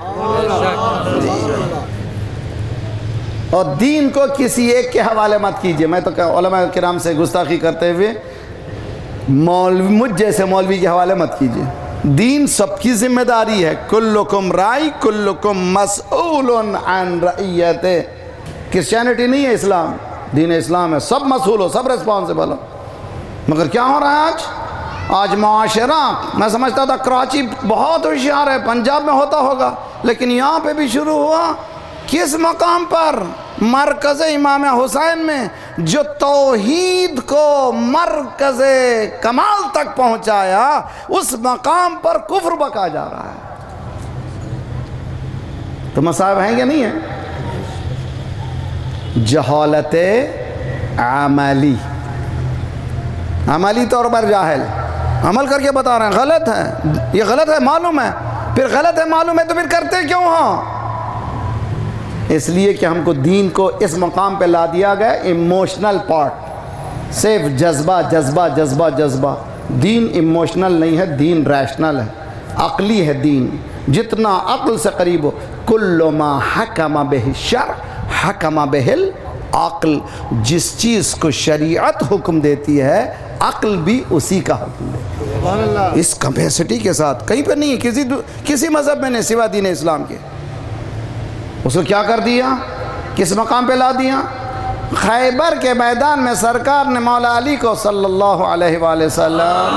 Speaker 2: اور دین کو کسی ایک کے حوالے مت کیجئے۔ میں تو علماء کرام سے گستاخی کرتے ہوئے مجھ جیسے مولوی کے حوالے مت کیجئے۔ دین سب کی ذمہ داری ہے، کلکم رائی کلکم مسئول عن رعیتہ۔ کرسچینٹی نہیں ہے اسلام، دین اسلام ہے، سب مسئول ہو، سب ریسپانسبل ہو۔ مگر کیا ہو رہا ہے آج معاشرہ؟ میں سمجھتا تھا کراچی بہت ہوشیار ہے، پنجاب میں ہوتا ہوگا، لیکن یہاں پہ بھی شروع ہوا۔ کس مقام پر؟ مرکز امام حسین میں، جو توحید کو مرکز کمال تک پہنچایا، اس مقام پر کفر بکا جا رہا ہے۔ تو مصائب ہیں یا نہیں ہیں؟ جہالت عملی، عملی طور پر جاہل، عمل کر کے بتا رہے ہیں غلط ہے، یہ غلط ہے معلوم ہے، پھر غلط ہے معلوم ہے تو پھر کرتے کیوں ہوں؟ اس لیے کہ ہم کو دین کو اس مقام پہ لا دیا گیا ایموشنل پارٹ، صرف جذبہ جذبہ جذبہ جذبہ۔ دین ایموشنل نہیں ہے، دین ریشنل ہے، عقلی ہے دین۔ جتنا عقل سے قریب ہو، کل ما حکم بہ الشرع حکم بہ العقل، جس چیز کو شریعت حکم دیتی ہے عقل بھی اسی کا حکم دیتی ہے۔ اس کیپیسٹی کے ساتھ کہیں پہ نہیں، کسی مذہب میں نہیں سوا دین اسلام کے. اس کو کیا کر دیا، کس مقام پہ لا دیا؟ خیبر کے میدان میں سرکار نے مولا علی کو صلی اللہ علیہ وآلہ وسلم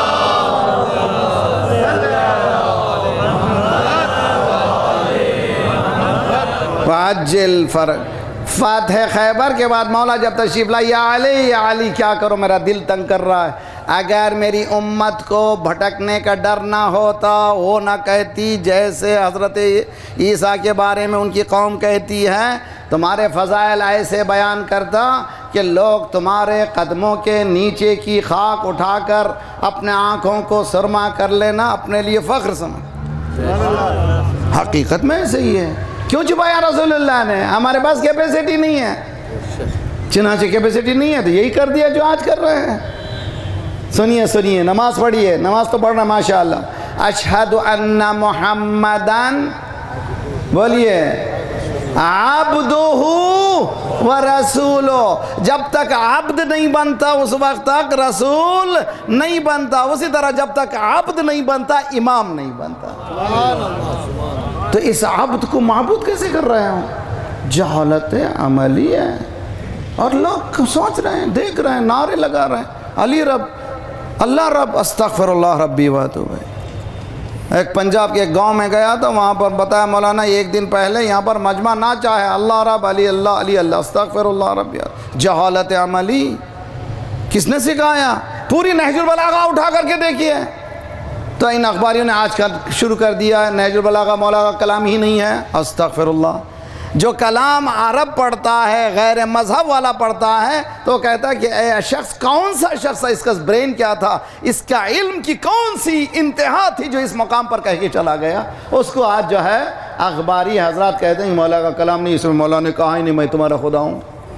Speaker 2: وعجل فرج. فاتح خیبر کے بعد مولا جب تشریف لائے، یا علی کیا کرو، میرا دل تنگ کر رہا ہے. اگر میری امت کو بھٹکنے کا ڈر نہ ہوتا، وہ نہ کہتی جیسے حضرت عیسیٰ کے بارے میں ان کی قوم کہتی ہے، تمہارے فضائل ایسے بیان کرتا کہ لوگ تمہارے قدموں کے نیچے کی خاک اٹھا کر اپنے آنکھوں کو سرما کر لینا اپنے لیے فخر سمجھ. حقیقت میں ایسے ہی ہے. کیوں چھپایا رسول اللہ نے؟ ہمارے پاس کیپیسٹی نہیں ہے. چنانچہ کیپیسٹی نہیں ہے تو یہی کر دیا جو آج کر رہے ہیں. سنیے نماز پڑھیے، نماز تو پڑھنا ماشاءاللہ. اشہد ان محمدن، بولیے، عبدہ و رسولہ. جب تک عبد نہیں بنتا اس وقت تک رسول نہیں بنتا. اسی طرح جب تک عبد نہیں بنتا امام نہیں بنتا. تو اس عبد کو معبود کیسے کر رہے ہوں؟ جہالت عملی ہے. اور لوگ سوچ رہے ہیں، دیکھ رہے ہیں، نعرے لگا رہے ہیں، علی رب، اللہ رب، استغفر اللہ ربی واتوب الیہ. ایک پنجاب کے ایک گاؤں میں گیا تو وہاں پر بتایا مولانا ایک دن پہلے یہاں پر مجمع نہ چاہے، اللہ رب، علی اللہ، علی اللہ، استغفر اللہ ربی. جہالت عملی. کس نے سکھایا؟ پوری نہج البلاغہ اٹھا کر کے دیکھیے. تو ان اخباریوں نے آج کل شروع کر دیا ہے نہج البلاغہ مولا کا کلام ہی نہیں ہے. استغفر اللہ. جو کلام عرب پڑھتا ہے، غیر مذہب والا پڑھتا ہے، تو کہتا ہے کہ اے شخص، کون سا شخص ہے، اس کا برین کیا تھا، اس کا علم کی کون سی انتہا تھی جو اس مقام پر کہہ کے چلا گیا. اس کو آج جو ہے اخباری حضرات کہتے ہیں مولا کا کلام نہیں، اس میں مولا نے کہا ہی نہیں میں تمہارا خدا ہوں.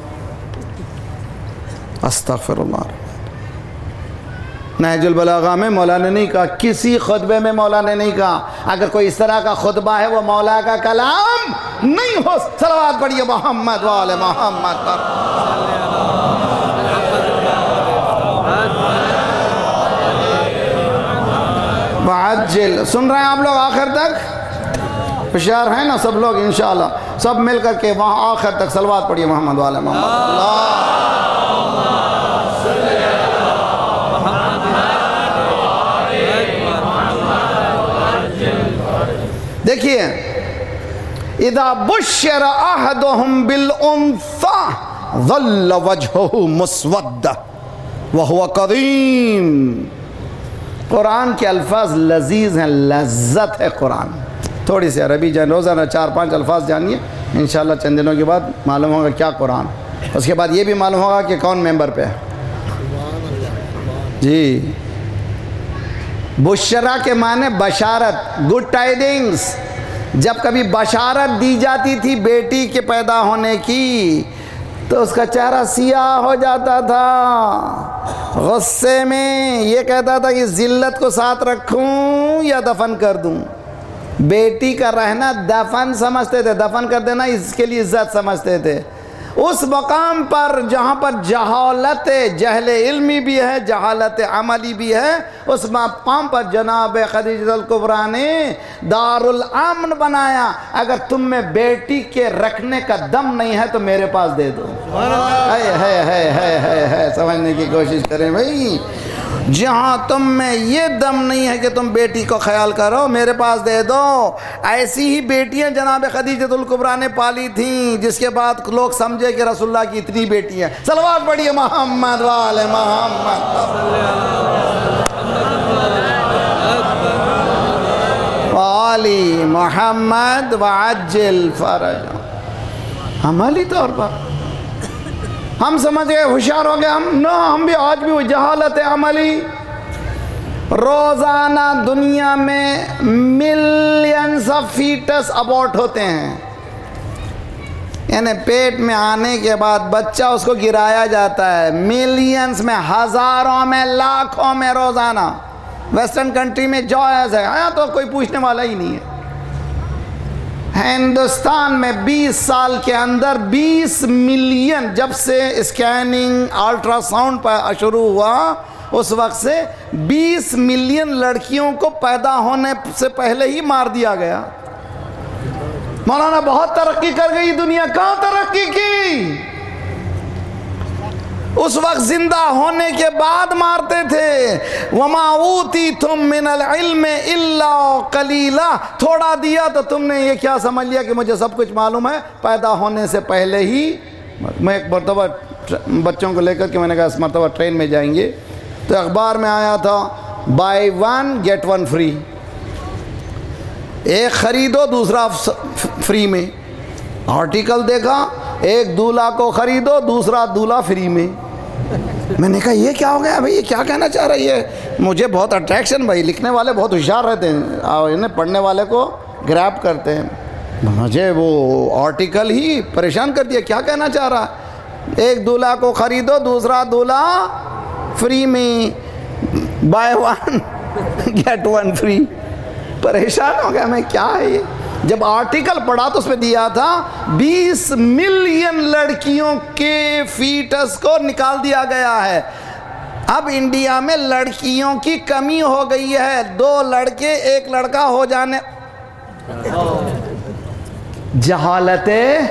Speaker 2: استغفر اللہ. نہج البلاغہ میں مولا نے نہیں کہا، کسی خطبے میں مولا نے نہیں کہا. اگر کوئی اس طرح کا خطبہ ہے وہ مولا کا کلام نہیں ہو. صلوات پڑھیے محمد وآل محمد پر. وعجل. سن رہے ہیں آپ لوگ آخر تک؟ ہوشیار ہیں نا سب لوگ؟ انشاءاللہ سب مل کر کے وہاں آخر تک صلوات پڑھیے محمد وآل محمد. اللہ دیکھیے، اذا بشر احدهم بالانثى ظل وجهه مسودا وهو قدیم. قرآن کے الفاظ لذیذ ہیں، لذت ہے قرآن. تھوڑی سی عربی جان، روزانہ 4-5 الفاظ جانیے، انشاءاللہ چند دنوں کے بعد معلوم ہوگا کیا قرآن. اس کے بعد یہ بھی معلوم ہوگا کہ کون ممبر پہ ہے. جی، بشرا کے معنی بشارت، گڈ ٹائڈنگز. جب کبھی بشارت دی جاتی تھی بیٹی کے پیدا ہونے کی تو اس کا چہرہ سیاہ ہو جاتا تھا. غصے میں یہ کہتا تھا کہ ذلت کو ساتھ رکھوں یا دفن کر دوں. بیٹی کا رہنا دفن سمجھتے تھے، دفن کر دینا اس کے لیے عزت سمجھتے تھے. اس مقام پر جہاں پر جہالت، جہل علمی بھی ہے، جہالت عملی بھی ہے، اس مقام پر جناب خدیجہ الکبریٰ نے دار الامن بنایا. اگر تم میں بیٹی کے رکھنے کا دم نہیں ہے تو میرے پاس دے دو. ہے سمجھنے کی کوشش کریں بھائی. جہاں تم میں یہ دم نہیں ہے کہ تم بیٹی کو خیال کرو، میرے پاس دے دو. ایسی ہی بیٹیاں جناب خدیجہ الکبریٰ نے پالی تھیں، جس کے بعد لوگ سمجھے کہ رسول اللہ کی اتنی بیٹیاں. صلوات پڑھیے محمد وآل محمد. وآل محمد وعجل فرج. عملی طور پر ہم سمجھ گئے، ہوشیار ہو گئے ہم بھی آج بھی جہالت عملی. روزانہ دنیا میں ملینز آف فیٹس ابورٹ ہوتے ہیں، یعنی پیٹ میں آنے کے بعد بچہ اس کو گرایا جاتا ہے. ملینز میں، ہزاروں میں، لاکھوں میں روزانہ. ویسٹرن کنٹری میں جائز ہے، تو کوئی پوچھنے والا ہی نہیں ہے. ہندوستان میں 20 سال کے اندر 20 ملین، جب سے اسکیننگ الٹرا ساؤنڈ پر شروع ہوا اس وقت سے 20 ملین لڑکیوں کو پیدا ہونے سے پہلے ہی مار دیا گیا۔ مولانا بہت ترقی کر گئی دنیا، کہاں ترقی کی؟ اس وقت زندہ ہونے کے بعد مارتے تھے۔ وَمَا أُوتِيتُم مِّنَ الْعِلْمِ إِلَّا قَلِيلًا، تھوڑا دیا تو تم نے یہ کیا سمجھ لیا کہ مجھے سب کچھ معلوم ہے؟ پیدا ہونے سے پہلے ہی۔ میں ایک مرتبہ بچوں کو لے کر کے میں نے کہا اس مرتبہ ٹرین میں جائیں گے تو اخبار میں آیا تھا buy one get one free, ایک خریدو دوسرا فری میں۔ آرٹیکل دیکھا، ایک دولہا کو خریدو دوسرا دولہا فری میں۔ میں نے کہا یہ کیا ہو گیا بھائی، یہ کیا کہنا چاہ رہی ہے؟ مجھے بہت اٹریکشن، بھائی لکھنے والے بہت ہوشیار رہتے ہیں، انہیں پڑھنے والے کو گریب کرتے ہیں۔ مجھے وہ آرٹیکل ہی پریشان کر دیا، کیا کہنا چاہ رہا ہے؟ ایک دولہا کو خریدو دوسرا دولہا فری میں، buy one get one free. پریشان ہو گیا میں، کیا ہے یہ؟ جب آرٹیکل پڑھا تو اس میں دیا تھا 20 ملین لڑکیوں کے فیٹس کو نکال دیا گیا ہے۔ اب انڈیا میں لڑکیوں کی کمی ہو گئی ہے، 2 لڑکے 1 لڑکا ہو جانے۔ جہالت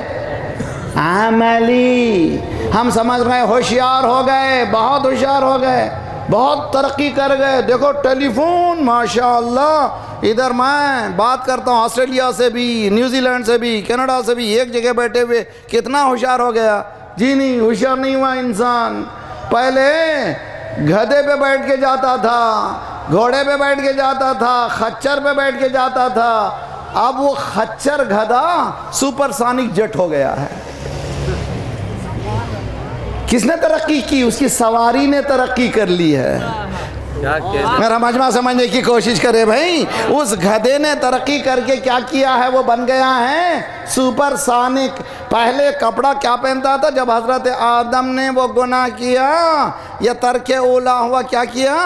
Speaker 2: عملی، ہم سمجھ رہے ہیں ہوشیار ہو گئے، بہت ہوشیار ہو گئے، بہت ترقی کر گئے۔ دیکھو ٹیلی فون ماشاءاللہ، ادھر میں بات کرتا ہوں آسٹریلیا سے بھی، نیوزی لینڈ سے بھی، کینیڈا سے بھی، ایک جگہ بیٹھے ہوئے، کتنا ہوشیار ہو گیا۔ جی نہیں، ہوشیار نہیں ہوا انسان۔ پہلے گدھے پہ بیٹھ کے جاتا تھا، گھوڑے پہ بیٹھ کے جاتا تھا، خچر پہ بیٹھ کے جاتا تھا، اب وہ خچر گدھا سپر سانک جیٹ ہو گیا ہے۔ کس نے ترقی کی؟ اس کی سواری نے ترقی کر لی ہے۔ میرا مجمع سمجھنے کی کوشش کرے بھائی، اس گدھے نے ترقی کر کے کیا کیا ہے؟ وہ بن گیا ہے سپر سانک۔ پہلے کپڑا کیا پہنتا تھا؟ جب حضرت آدم نے وہ گناہ کیا یا ترک اولا ہوا، کیا کیا؟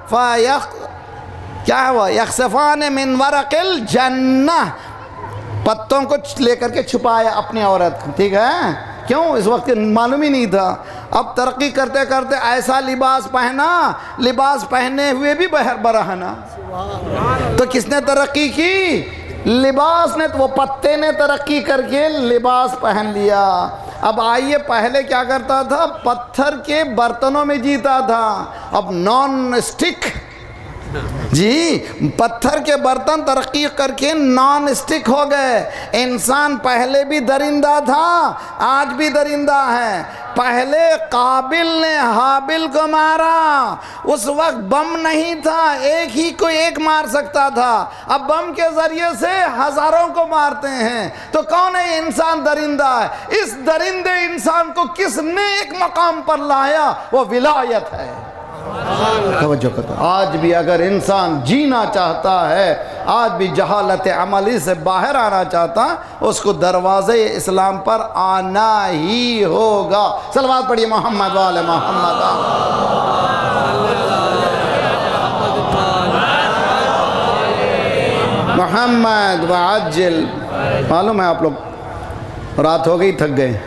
Speaker 2: کیا ہوا؟ یخصفان من ورق الجنہ، پتوں کو لے کر کے چھپایا اپنی عورت کو، ٹھیک ہے؟ کیوں؟ اس وقت معلوم ہی نہیں تھا۔ اب ترقی کرتے کرتے ایسا لباس پہنا، لباس پہنے ہوئے بھی برہنہ۔ تو کس نے ترقی کی؟ لباس نے، وہ پتے نے ترقی کر کے لباس پہن لیا۔ اب آئیے، پہلے کیا کرتا تھا؟ پتھر کے برتنوں میں جیتا تھا، اب نان اسٹک، جی پتھر کے برتن ترقی کر کے نان اسٹک ہو گئے۔ انسان پہلے بھی درندہ تھا، آج بھی درندہ ہے۔ پہلے قابل نے حابل کو مارا، اس وقت بم نہیں تھا، ایک ہی کو ایک مار سکتا تھا، اب بم کے ذریعے سے ہزاروں کو مارتے ہیں۔ تو کون ہے انسان؟ درندہ ہے۔ اس درندے انسان کو کس نے ایک مقام پر لایا؟ وہ ولایت ہے۔ توجہ کرتا، آج بھی اگر انسان جینا چاہتا ہے، آج بھی جہالت عملی سے باہر آنا چاہتا، اس کو دروازے اسلام پر آنا ہی ہوگا۔ صلوات پڑھیے محمد والے محمد۔ محمد وعجل۔ معلوم ہے آپ لوگ رات ہو گئی، تھک گئے۔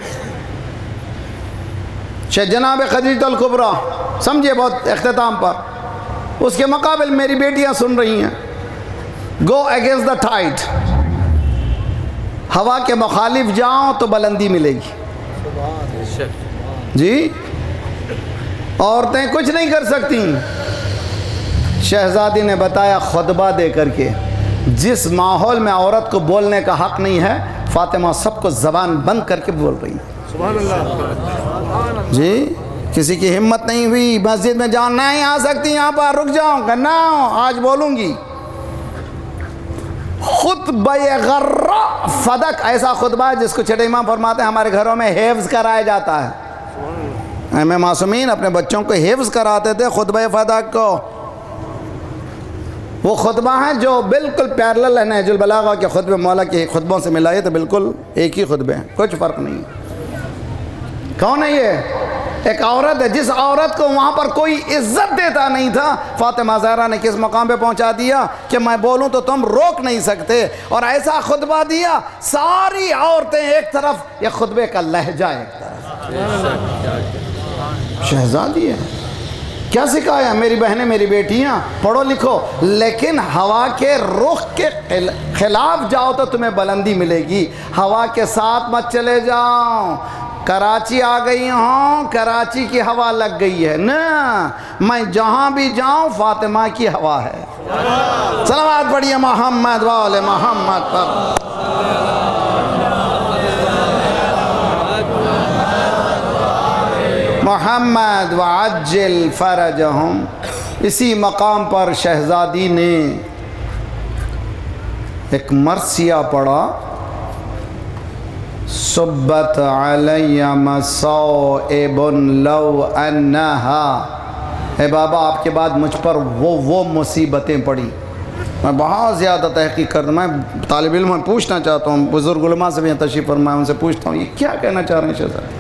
Speaker 2: جناب خدیجہ الکبریٰ سمجھے، بہت اختتام پر، اس کے مقابل میری بیٹیاں سن رہی ہیں، گو اگینسٹ دا ٹائڈ، ہوا کے مخالف جاؤ تو بلندی ملے گی۔ جی عورتیں کچھ نہیں کر سکتی۔ شہزادی نے بتایا خطبہ دے کر کے، جس ماحول میں عورت کو بولنے کا حق نہیں ہے، فاطمہ سب کو زبان بند کر کے بول رہی ہیں۔ سبحان اللہ۔ جی کسی کی ہمت نہیں ہوئی مسجد میں جاؤ، نہیں آ سکتی یہاں پر، رک جاؤں گا، نہ آج بولوں گی۔ خطبہ غرہ فدق ایسا خطبہ ہے جس کو چھٹے امام فرماتے ہیں ہمارے گھروں میں حفظ کرایا جاتا ہے۔ ہمیں معصومین اپنے بچوں کو حفظ کراتے تھے خطبہ فدق کو۔ وہ خطبہ ہے جو بالکل پیرلل ہے نہج البلاغہ کے خطبہ مولا کے خطبوں سے ملائے تو بالکل ایک ہی خطبے ہیں، کچھ فرق نہیں۔ کون ہے یہ؟ ایک عورت ہے، جس عورت کو وہاں پر کوئی عزت دیتا نہیں تھا، فاطمہ زہرا نے کس مقام پہ پہنچا دیا کہ میں بولوں تو تم روک نہیں سکتے، اور ایسا خطبہ دیا ساری عورتیں ایک طرف، یہ خطبے کا لہجہ ایک طرف۔ شہزادی ہے، کیا سکھایا؟ میری بہنیں میری بیٹیاں پڑھو لکھو، لیکن ہوا کے رخ کے خلاف جاؤ تو تمہیں بلندی ملے گی، ہوا کے ساتھ مت چلے جاؤ۔ کراچی آ گئی ہوں، کراچی کی ہوا لگ گئی ہے نا، میں جہاں بھی جاؤں فاطمہ کی ہوا ہے۔ صلوات پڑھیے محمد وآل محمد پر۔ محمد وعجل فرجہم۔ اسی مقام پر شہزادی نے ایک مرثیہ پڑھا، صبت علی مصائب لو انہا۔ اے بابا آپ کے بعد مجھ پر وہ مصیبتیں پڑی۔ میں بہت زیادہ تحقیق کرتا ہوں، میں طالب علم میں پوچھنا چاہتا ہوں، بزرگ علماء سے بھی تشریف فرمائے، ان سے پوچھتا ہوں یہ کیا کہنا چاہ رہے ہیں شہزادی؟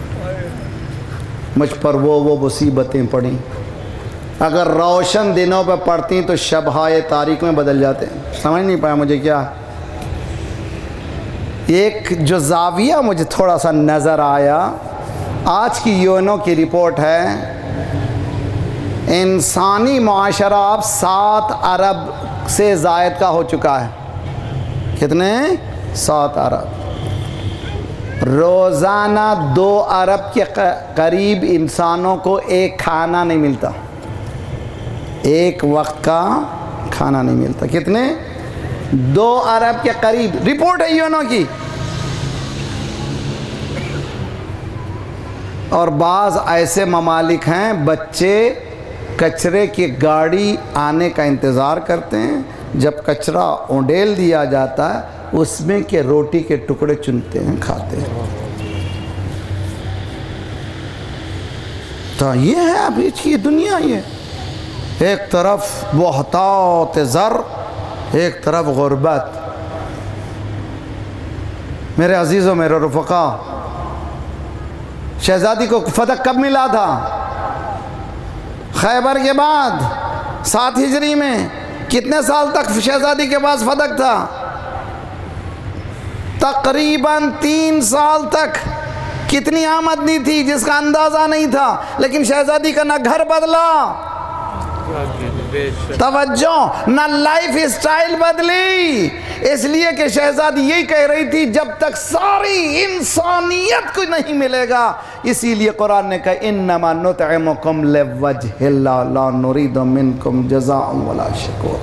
Speaker 2: مجھ پر وہ مصیبتیں پڑیں، اگر روشن دنوں پہ پڑھتی تو شبہائے تاریک میں بدل جاتے ہیں۔ سمجھ نہیں پایا مجھے کیا؟ ایک جو زاویہ مجھے تھوڑا سا نظر آیا، آج کی یونو کی رپورٹ ہے، انسانی معاشرہ اب 7 ارب سے زائد کا ہو چکا ہے۔ کتنے؟ 7 ارب۔ روزانہ 2 ارب کے قریب انسانوں کو ایک کھانا نہیں ملتا، ایک وقت کا کھانا نہیں ملتا۔ کتنے؟ 2 ارب کے قریب، رپورٹ ہے یونو کی۔ اور بعض ایسے ممالک ہیں بچے کچرے کی گاڑی آنے کا انتظار کرتے ہیں، جب کچرا اونڈیل دیا جاتا ہے اس میں کے روٹی کے ٹکڑے چنتے ہیں، کھاتے ہیں۔ تو یہ ہے اب یہ دنیا، یہ ایک طرف بہتات زر، ایک طرف غربت۔ میرے عزیزوں، میرے رفقا، شہزادی کو فتح کب ملا تھا؟ خیبر کے بعد 7 ہجری میں۔ کتنے سال تک شہزادی کے پاس فتح تھا؟ تقریباً 3 سال تک۔ کتنی آمدنی تھی جس کا اندازہ نہیں تھا، لیکن شہزادی کا نہ گھر بدلا، توجہ، نہ لائف اسٹائل بدلی، اس لیے کہ شہزادی یہی کہہ رہی تھی جب تک ساری انسانیت کو نہیں ملے گا، اسی لیے قرآن نے کہا انما نطعمکم لوجہ اللہ لا نرید منکم جزاء ولا شکور۔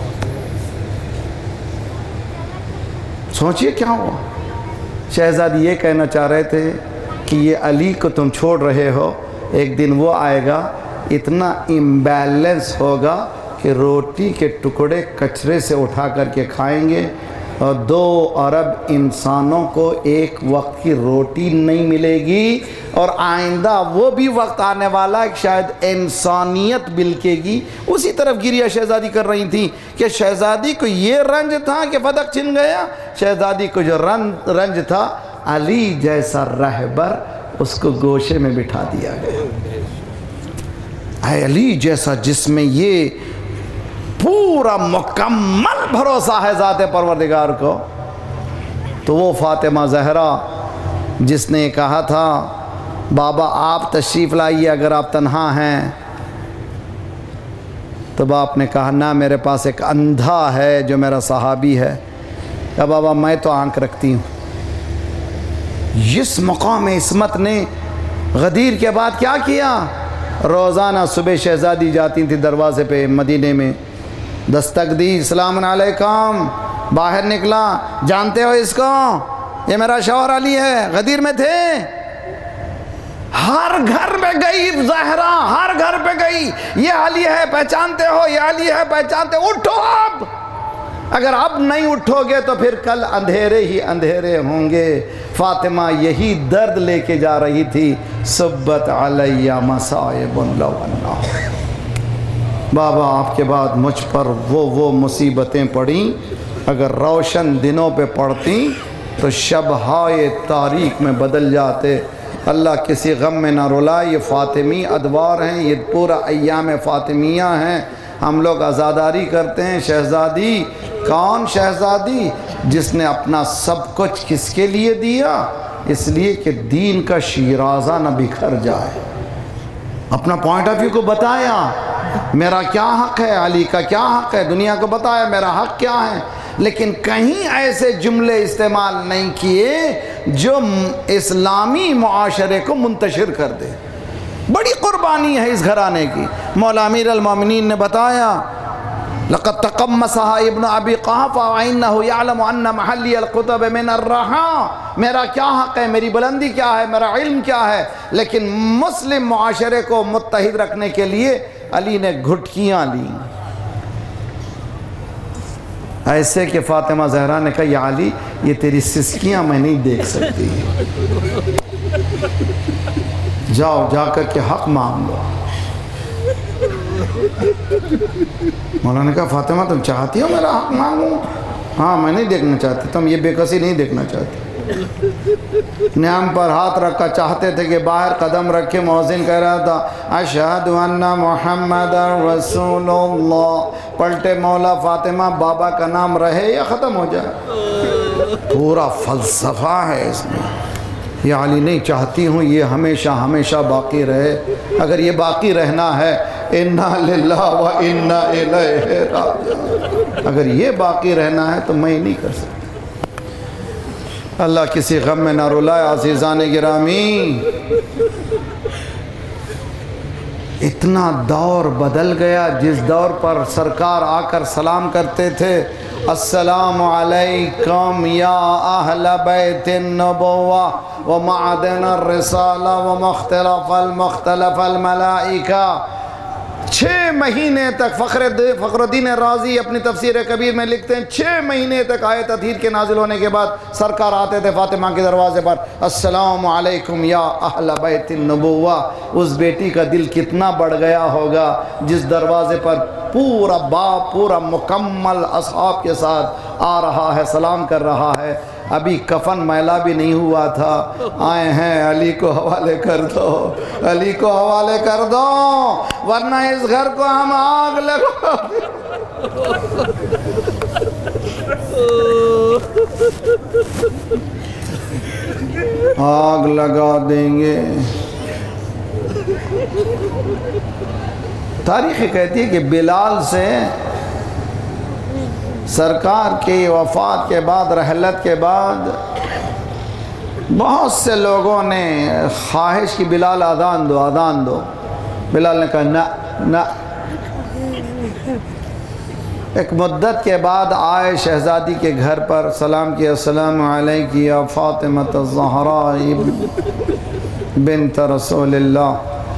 Speaker 2: سوچئے کیا ہوا؟ شہزادی یہ کہنا چاہ رہے تھے کہ یہ علی کو تم چھوڑ رہے ہو، ایک دن وہ آئے گا اتنا امبیلنس ہوگا کہ روٹی کے ٹکڑے کچرے سے اٹھا کر کے کھائیں گے، اور 2 ارب انسانوں کو ایک وقت کی روٹی نہیں ملے گی، اور آئندہ وہ بھی وقت آنے والا ہے کہ شاید انسانیت بلکے گی۔ اسی طرف گریہ شہزادی کر رہی تھی کہ شہزادی کو یہ رنج تھا کہ فتح چھن گیا، شہزادی کو جو رنج تھا علی جیسا رہبر اس کو گوشے میں بٹھا دیا گیا۔ اے علی جیسا جس میں یہ پورا مکمل بھروسہ ہے ذات پروردگار کو، تو وہ فاطمہ زہرا جس نے کہا تھا بابا آپ تشریف لائیے اگر آپ تنہا ہیں، تو باپ نے کہا نہ، میرے پاس ایک اندھا ہے جو میرا صحابی ہے۔ کہا بابا میں تو آنکھ رکھتی ہوں۔ اس مقام عصمت نے غدیر کے بعد کیا کیا؟ روزانہ صبح شہزادی جاتی تھی دروازے پہ مدینے میں، دستک دی، السلام علیکم، باہر نکلا، جانتے ہو اس کو؟ یہ میرا شوہر علی ہے، غدیر میں تھے۔ ہر گھر میں گئی زہرا، ہر گھر پہ گئی، یہ علی ہے پہچانتے ہو، یہ علی ہے پہچانتے ہو، اٹھو اب، اگر اب نہیں اٹھو گے تو پھر کل اندھیرے ہی اندھیرے ہوں گے۔ فاطمہ یہی درد لے کے جا رہی تھی، صبت علی مصائب لو انہا۔ بابا آپ کے بعد مجھ پر وہ مصیبتیں پڑیں، اگر روشن دنوں پہ پڑھتی تو شبہائے تاریک میں بدل جاتے۔ اللہ کسی غم میں نہ رلائے، یہ فاطمی ادوار ہیں، یہ پورا ایام فاطمیہ ہیں۔ ہم لوگ عزاداری کرتے ہیں، شہزادی کون؟ شہزادی جس نے اپنا سب کچھ کس کے لیے دیا؟ اس لیے کہ دین کا شیرازہ نہ بکھر جائے، اپنا پوائنٹ آف ویو کو بتایا، میرا کیا حق ہے، علی کا کیا حق ہے، دنیا کو بتایا میرا حق کیا ہے، لیکن کہیں ایسے جملے استعمال نہیں کیے جو اسلامی معاشرے کو منتشر کر دے۔ بڑی قربانی ہے اس گھرانے کی۔ مولا امیر المومنین نے بتایا لقد تقمصها ابن ابی قحافہ وانه يعلم ان محلی القطب من الرحا، میرا کیا حق ہے، میری بلندی کیا ہے، میرا علم کیا ہے، لیکن مسلم معاشرے کو متحد رکھنے کے لیے علی نے گھٹکیاں لیں، ایسے کہ فاطمہ زہرا نے کہا یا علی یہ تیری سسکیاں میں نہیں دیکھ سکتی، جاؤ جا کر کے حق مانگ لو۔ مولانا نے کہا فاطمہ تم چاہتی ہو میرا حق مانگوں؟ ہاں میں نہیں دیکھنا چاہتی، تم یہ بے کسی نہیں دیکھنا چاہتی۔ نیام پر ہاتھ رکھا، چاہتے تھے کہ باہر قدم رکھے، مؤذن کہہ رہا تھا اشہد ان محمد رسول اللہ، پلٹے مولا فاطمہ بابا کا نام رہے یا ختم ہو جائے، پورا فلسفہ ہے اس میں۔ یہ علی نہیں چاہتی ہوں یہ ہمیشہ ہمیشہ باقی رہے، اگر یہ باقی رہنا ہے انا للہ و انا الیہ راجعون، اگر یہ باقی رہنا ہے تو میں نہیں کر سکتا۔ اللہ کسی غم میں نہ رلائے عزیزان گرامی۔ اتنا دور بدل گیا، جس دور پر سرکار آ کر سلام کرتے تھے السلام علیکم یا اہل بیت النبوہ ومعدن الرسالہ ومختلف المختلف الملائکہ، 6 مہینے تک فخر الدین رازی اپنی تفسیر کبیر میں لکھتے ہیں 6 مہینے تک آیت تطہیر کے نازل ہونے کے بعد سرکار آتے تھے فاطمہ کے دروازے پر السلام علیکم یا اہل بیت النبوہ۔ اس بیٹی کا دل کتنا بڑھ گیا ہوگا جس دروازے پر پورا باپ پورا مکمل اصحاب کے ساتھ آ رہا ہے، سلام کر رہا ہے، ابھی کفن میلا بھی نہیں ہوا تھا، آئے ہیں علی کو حوالے کر دو، علی کو حوالے کر دو ورنہ اس گھر کو ہم آگ لگا آگ لگا دیں گے۔ تاریخ کہتی ہے کہ بلال سے سرکار کی وفات کے بعد، رحلت کے بعد بہت سے لوگوں نے خواہش کی بلال اذان دو اذان دو، بلال نے کہا نہ نہ۔ ایک مدت کے بعد آئے شہزادی کے گھر پر، سلام کیا السلام علیک یا فاطمہ الزہراء بنت رسول اللہ۔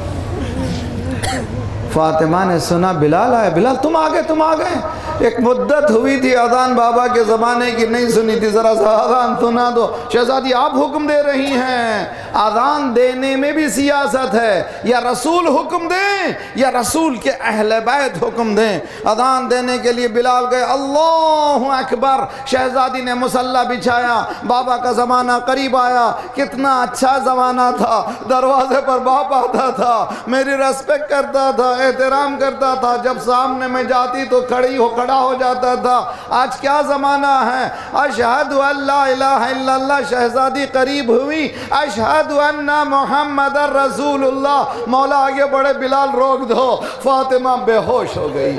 Speaker 2: فاطمہ نے سنا بلال آئے، بلال تم آ گئے۔ ایک مدت ہوئی تھی اذان بابا کے زمانے کی نہیں سنی تھی، ذرا سا اذان سنا دو۔ شہزادی آپ حکم دے رہی ہیں، اذان دینے میں بھی سیاست ہے، یا رسول حکم دیں یا رسول کے اہل بیت حکم دیں۔ اذان دینے کے لیے بلال گئے، اللہ اکبر۔ شہزادی نے مصلی بچھایا، بابا کا زمانہ قریب آیا، کتنا اچھا زمانہ تھا، دروازے پر باپ آتا تھا، میری ریسپیکٹ کرتا تھا، احترام کرتا تھا، جب سامنے میں جاتی تو کھڑا ہو جاتا تھا۔ آج کیا زمانہ ہے، اشہد ان لا الہ الا اللہ، شہزادی قریب ہوئی، اشہد ان محمد رسول اللہ، مولا آگے بڑھے، بلال روک دو، فاطمہ بے ہوش ہو گئی۔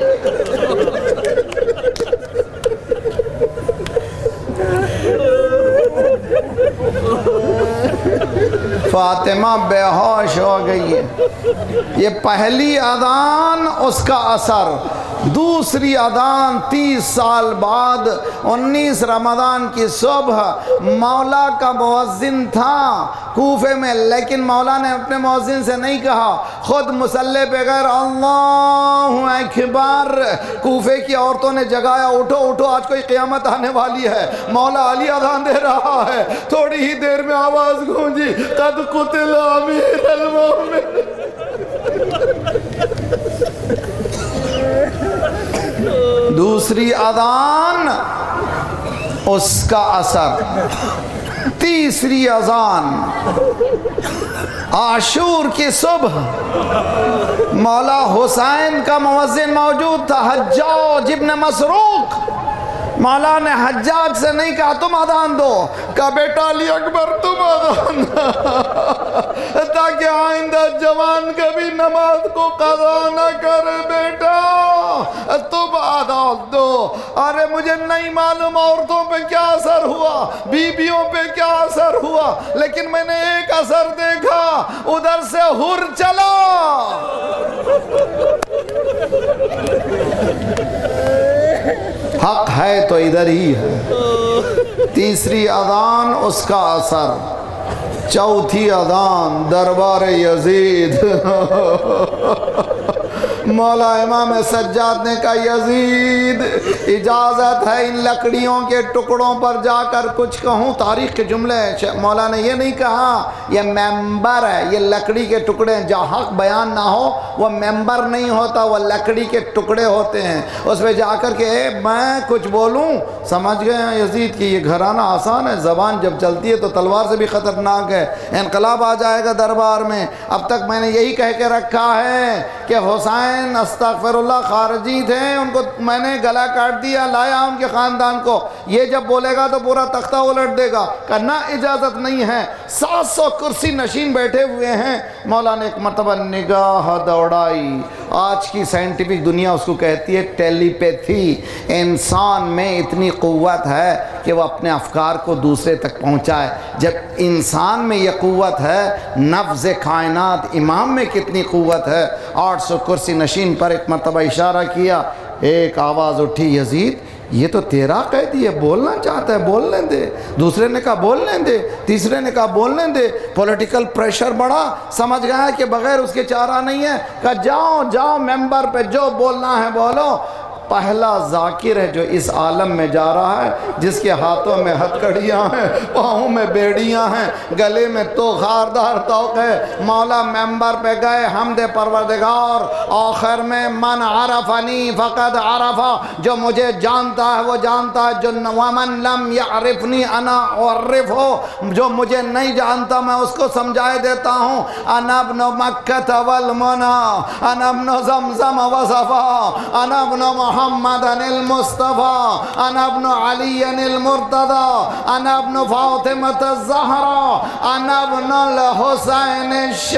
Speaker 2: فاطمہ بے ہوش ہو گئی ہے۔ یہ پہلی اذان اس کا اثر، دوسری اذان 30 سال بعد 19 رمضان کی صبح، مولا کا مؤذن تھا کوفے میں، لیکن مولا نے اپنے مؤذن سے نہیں کہا، خود مصلی پہ غیر اللہ اکبر، کوفے کی عورتوں نے جگایا، اٹھو اٹھو آج کوئی قیامت آنے والی ہے، مولا علی اذان دے رہا ہے۔ تھوڑی ہی دیر میں آواز گونجی قد قتل امیر المومنین۔ دوسری اذان اس کا اثر، تیسری اذان عاشور کی صبح، مولا حسین کا مؤذن موجود تھا، حجاج ابن مسروق۔ مولا نے حجاج سے نہیں کہا تم اذان دو، کہا بیٹا علی اکبر تم اذان دو، تاکہ آئندہ جب جوان کبھی نماز کو قضا نہ کرے بیٹا، تم عادات دو۔ ارے مجھے نہیں معلوم عورتوں پہ کیا اثر ہوا، بیویوں پہ کیا اثر ہوا، لیکن میں نے ایک اثر دیکھا، ادھر سے حر چلا۔ حق ہے تو ادھر ہی ہے۔ تیسری اذان اس کا اثر، چوتھی اذان دربار یزید۔ مولا امام سجاد نے کہا یزید اجازت ہے ان لکڑیوں کے ٹکڑوں پر جا کر کچھ کہوں؟ تاریخ کے جملے ہیں، مولا نے یہ نہیں کہا یہ ممبر ہے، یہ لکڑی کے ٹکڑے ہیں، جہاں حق بیان نہ ہو وہ ممبر نہیں ہوتا، وہ لکڑی کے ٹکڑے ہوتے ہیں، اس پہ جا کر کے میں کچھ بولوں؟ سمجھ گئے ہیں یزید کی یہ گھرانہ آسان ہے، زبان جب چلتی ہے تو تلوار سے بھی خطرناک ہے، انقلاب آ جائے گا دربار میں۔ اب تک میں نے یہی کہہ کے رکھا ہے کہ حسین استغفر اللہ خارجی تھے، ان کو میں نے گلا کاٹ دیا، لایا ان کے خاندان کو، یہ جب بولے گا تو پورا تختہ الٹ دے گا، کہنا اجازت نہیں ہے۔ 700 کرسی نشین بیٹھے ہوئے ہیں۔ مولا نے ایک مرتبہ نگاہ دوڑائی، آج کی سائنٹیفک دنیا اس کو کہتی ہے ٹیلی پیتھی، انسان میں اتنی قوت ہے کہ وہ اپنے افکار کو دوسرے تک پہنچائے۔ جب انسان میں یہ قوت ہے، نفذ کائنات امام میں کتنی قوت ہے۔ 800 کرسی نشین پر ایک مرتبہ اشارہ کیا، ایک آواز اٹھی، یزید یہ تو تیرا قیدی ہے، بولنا چاہتا ہے، بولنے دے۔ دوسرے نے کہا بولنے دے، تیسرے نے کہا بولنے دے۔ پولیٹیکل پریشر بڑھا، سمجھ گیا کہ بغیر اس کے چارہ نہیں ہے، کہا جاؤ جاؤ ممبر پہ جو بولنا ہے بولو۔ پہلا ذاکر ہے جو اس عالم میں جا رہا ہے جس کے ہاتھوں میں ہتھکڑیاں ہیں، پاؤں میں بیڑیاں ہیں، گلے میں تو خاردار توق ہے۔ مولا ممبر پہ گئے، حمد پروردگار، آخر میں من عرفنی فقد عرفا، جو مجھے جانتا ہے وہ جانتا ہے، جو ومن لم یعرفنی انا اعرفہ، جو مجھے نہیں جانتا میں اس کو سمجھائے دیتا ہوں۔ انا ابن مکہ والمنى، انا ابن زمزم وصفا، انا ابن محمد المصطفى، انا ابن علی المرتضى، انا ابن فاطمة الزہرا، انا ابن الحسین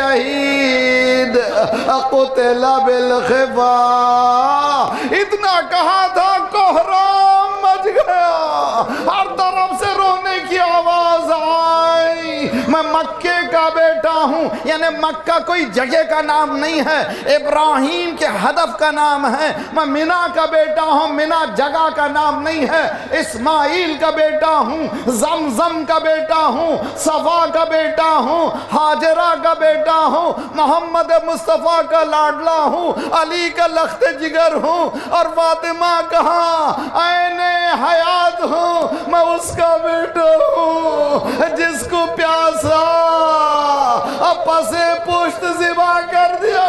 Speaker 2: الشہید قتل بالخفا۔ اتنا کہا تھا کوہرام مچ گیا، ہر طرف سے رونے کی آواز آئی۔ میں مکے کا بیٹا ہوں، یعنی مکہ کوئی جگہ کا نام نہیں ہے، ابراہیم کے ہدف کا نام ہے۔ میں منی کا بیٹا ہوں، منی جگہ کا نام نہیں ہے۔ اسماعیل کا بیٹا ہوں، زمزم کا بیٹا ہوں، صفا کا بیٹا ہوں، ہاجرہ کا بیٹا ہوں، محمد مصطفیٰ کا لاڈلا ہوں، علی کا لخت جگر ہوں، اور فاطمہ کہاں عین حیات ہوں۔ میں اس کا بیٹا ہوں جس کو پیاسا پسے پشت ذبح کر دیا۔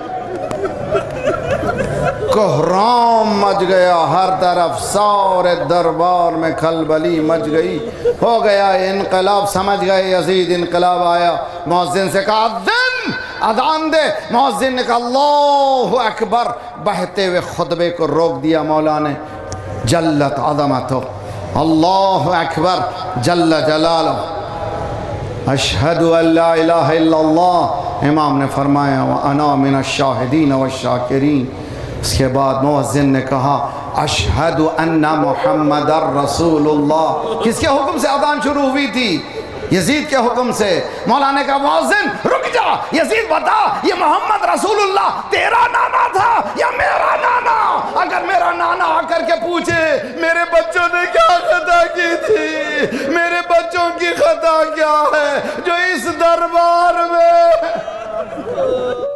Speaker 2: کوہرام مچ گیا، ہر طرف سارے دربار میں کھلبلی مچ گئی، ہو گیا انقلاب۔ سمجھ گئے یزید انقلاب آیا۔ مؤذن سے کہا اذان دے، مؤذن نے کہا اللہ اکبر، بہتے ہوئے خطبے کو روک دیا مولا نے۔ جلت عظمتہ، اللہ اکبر جل جلالہ، اشہد ان لا الہ الا اللہ۔ امام نے فرمایا وانا من الشاہدین والشاکرین۔ اس کے بعد مؤذن نے کہا اشہد ان محمد رسول اللہ۔ کس کے حکم سے اذان شروع ہوئی تھی؟ یزید کے حکم سے۔ مولا نے کہا مؤذن رک جا، یزید بتا یہ محمد رسول اللہ تیرا نانا تھا یا میرا نانا؟ اگر میرا نانا آ کر کے پوچھے میرے بچوں نے کیا خطا کی تھی، میرے بچوں کی خطا کیا ہے جو اس دربار میں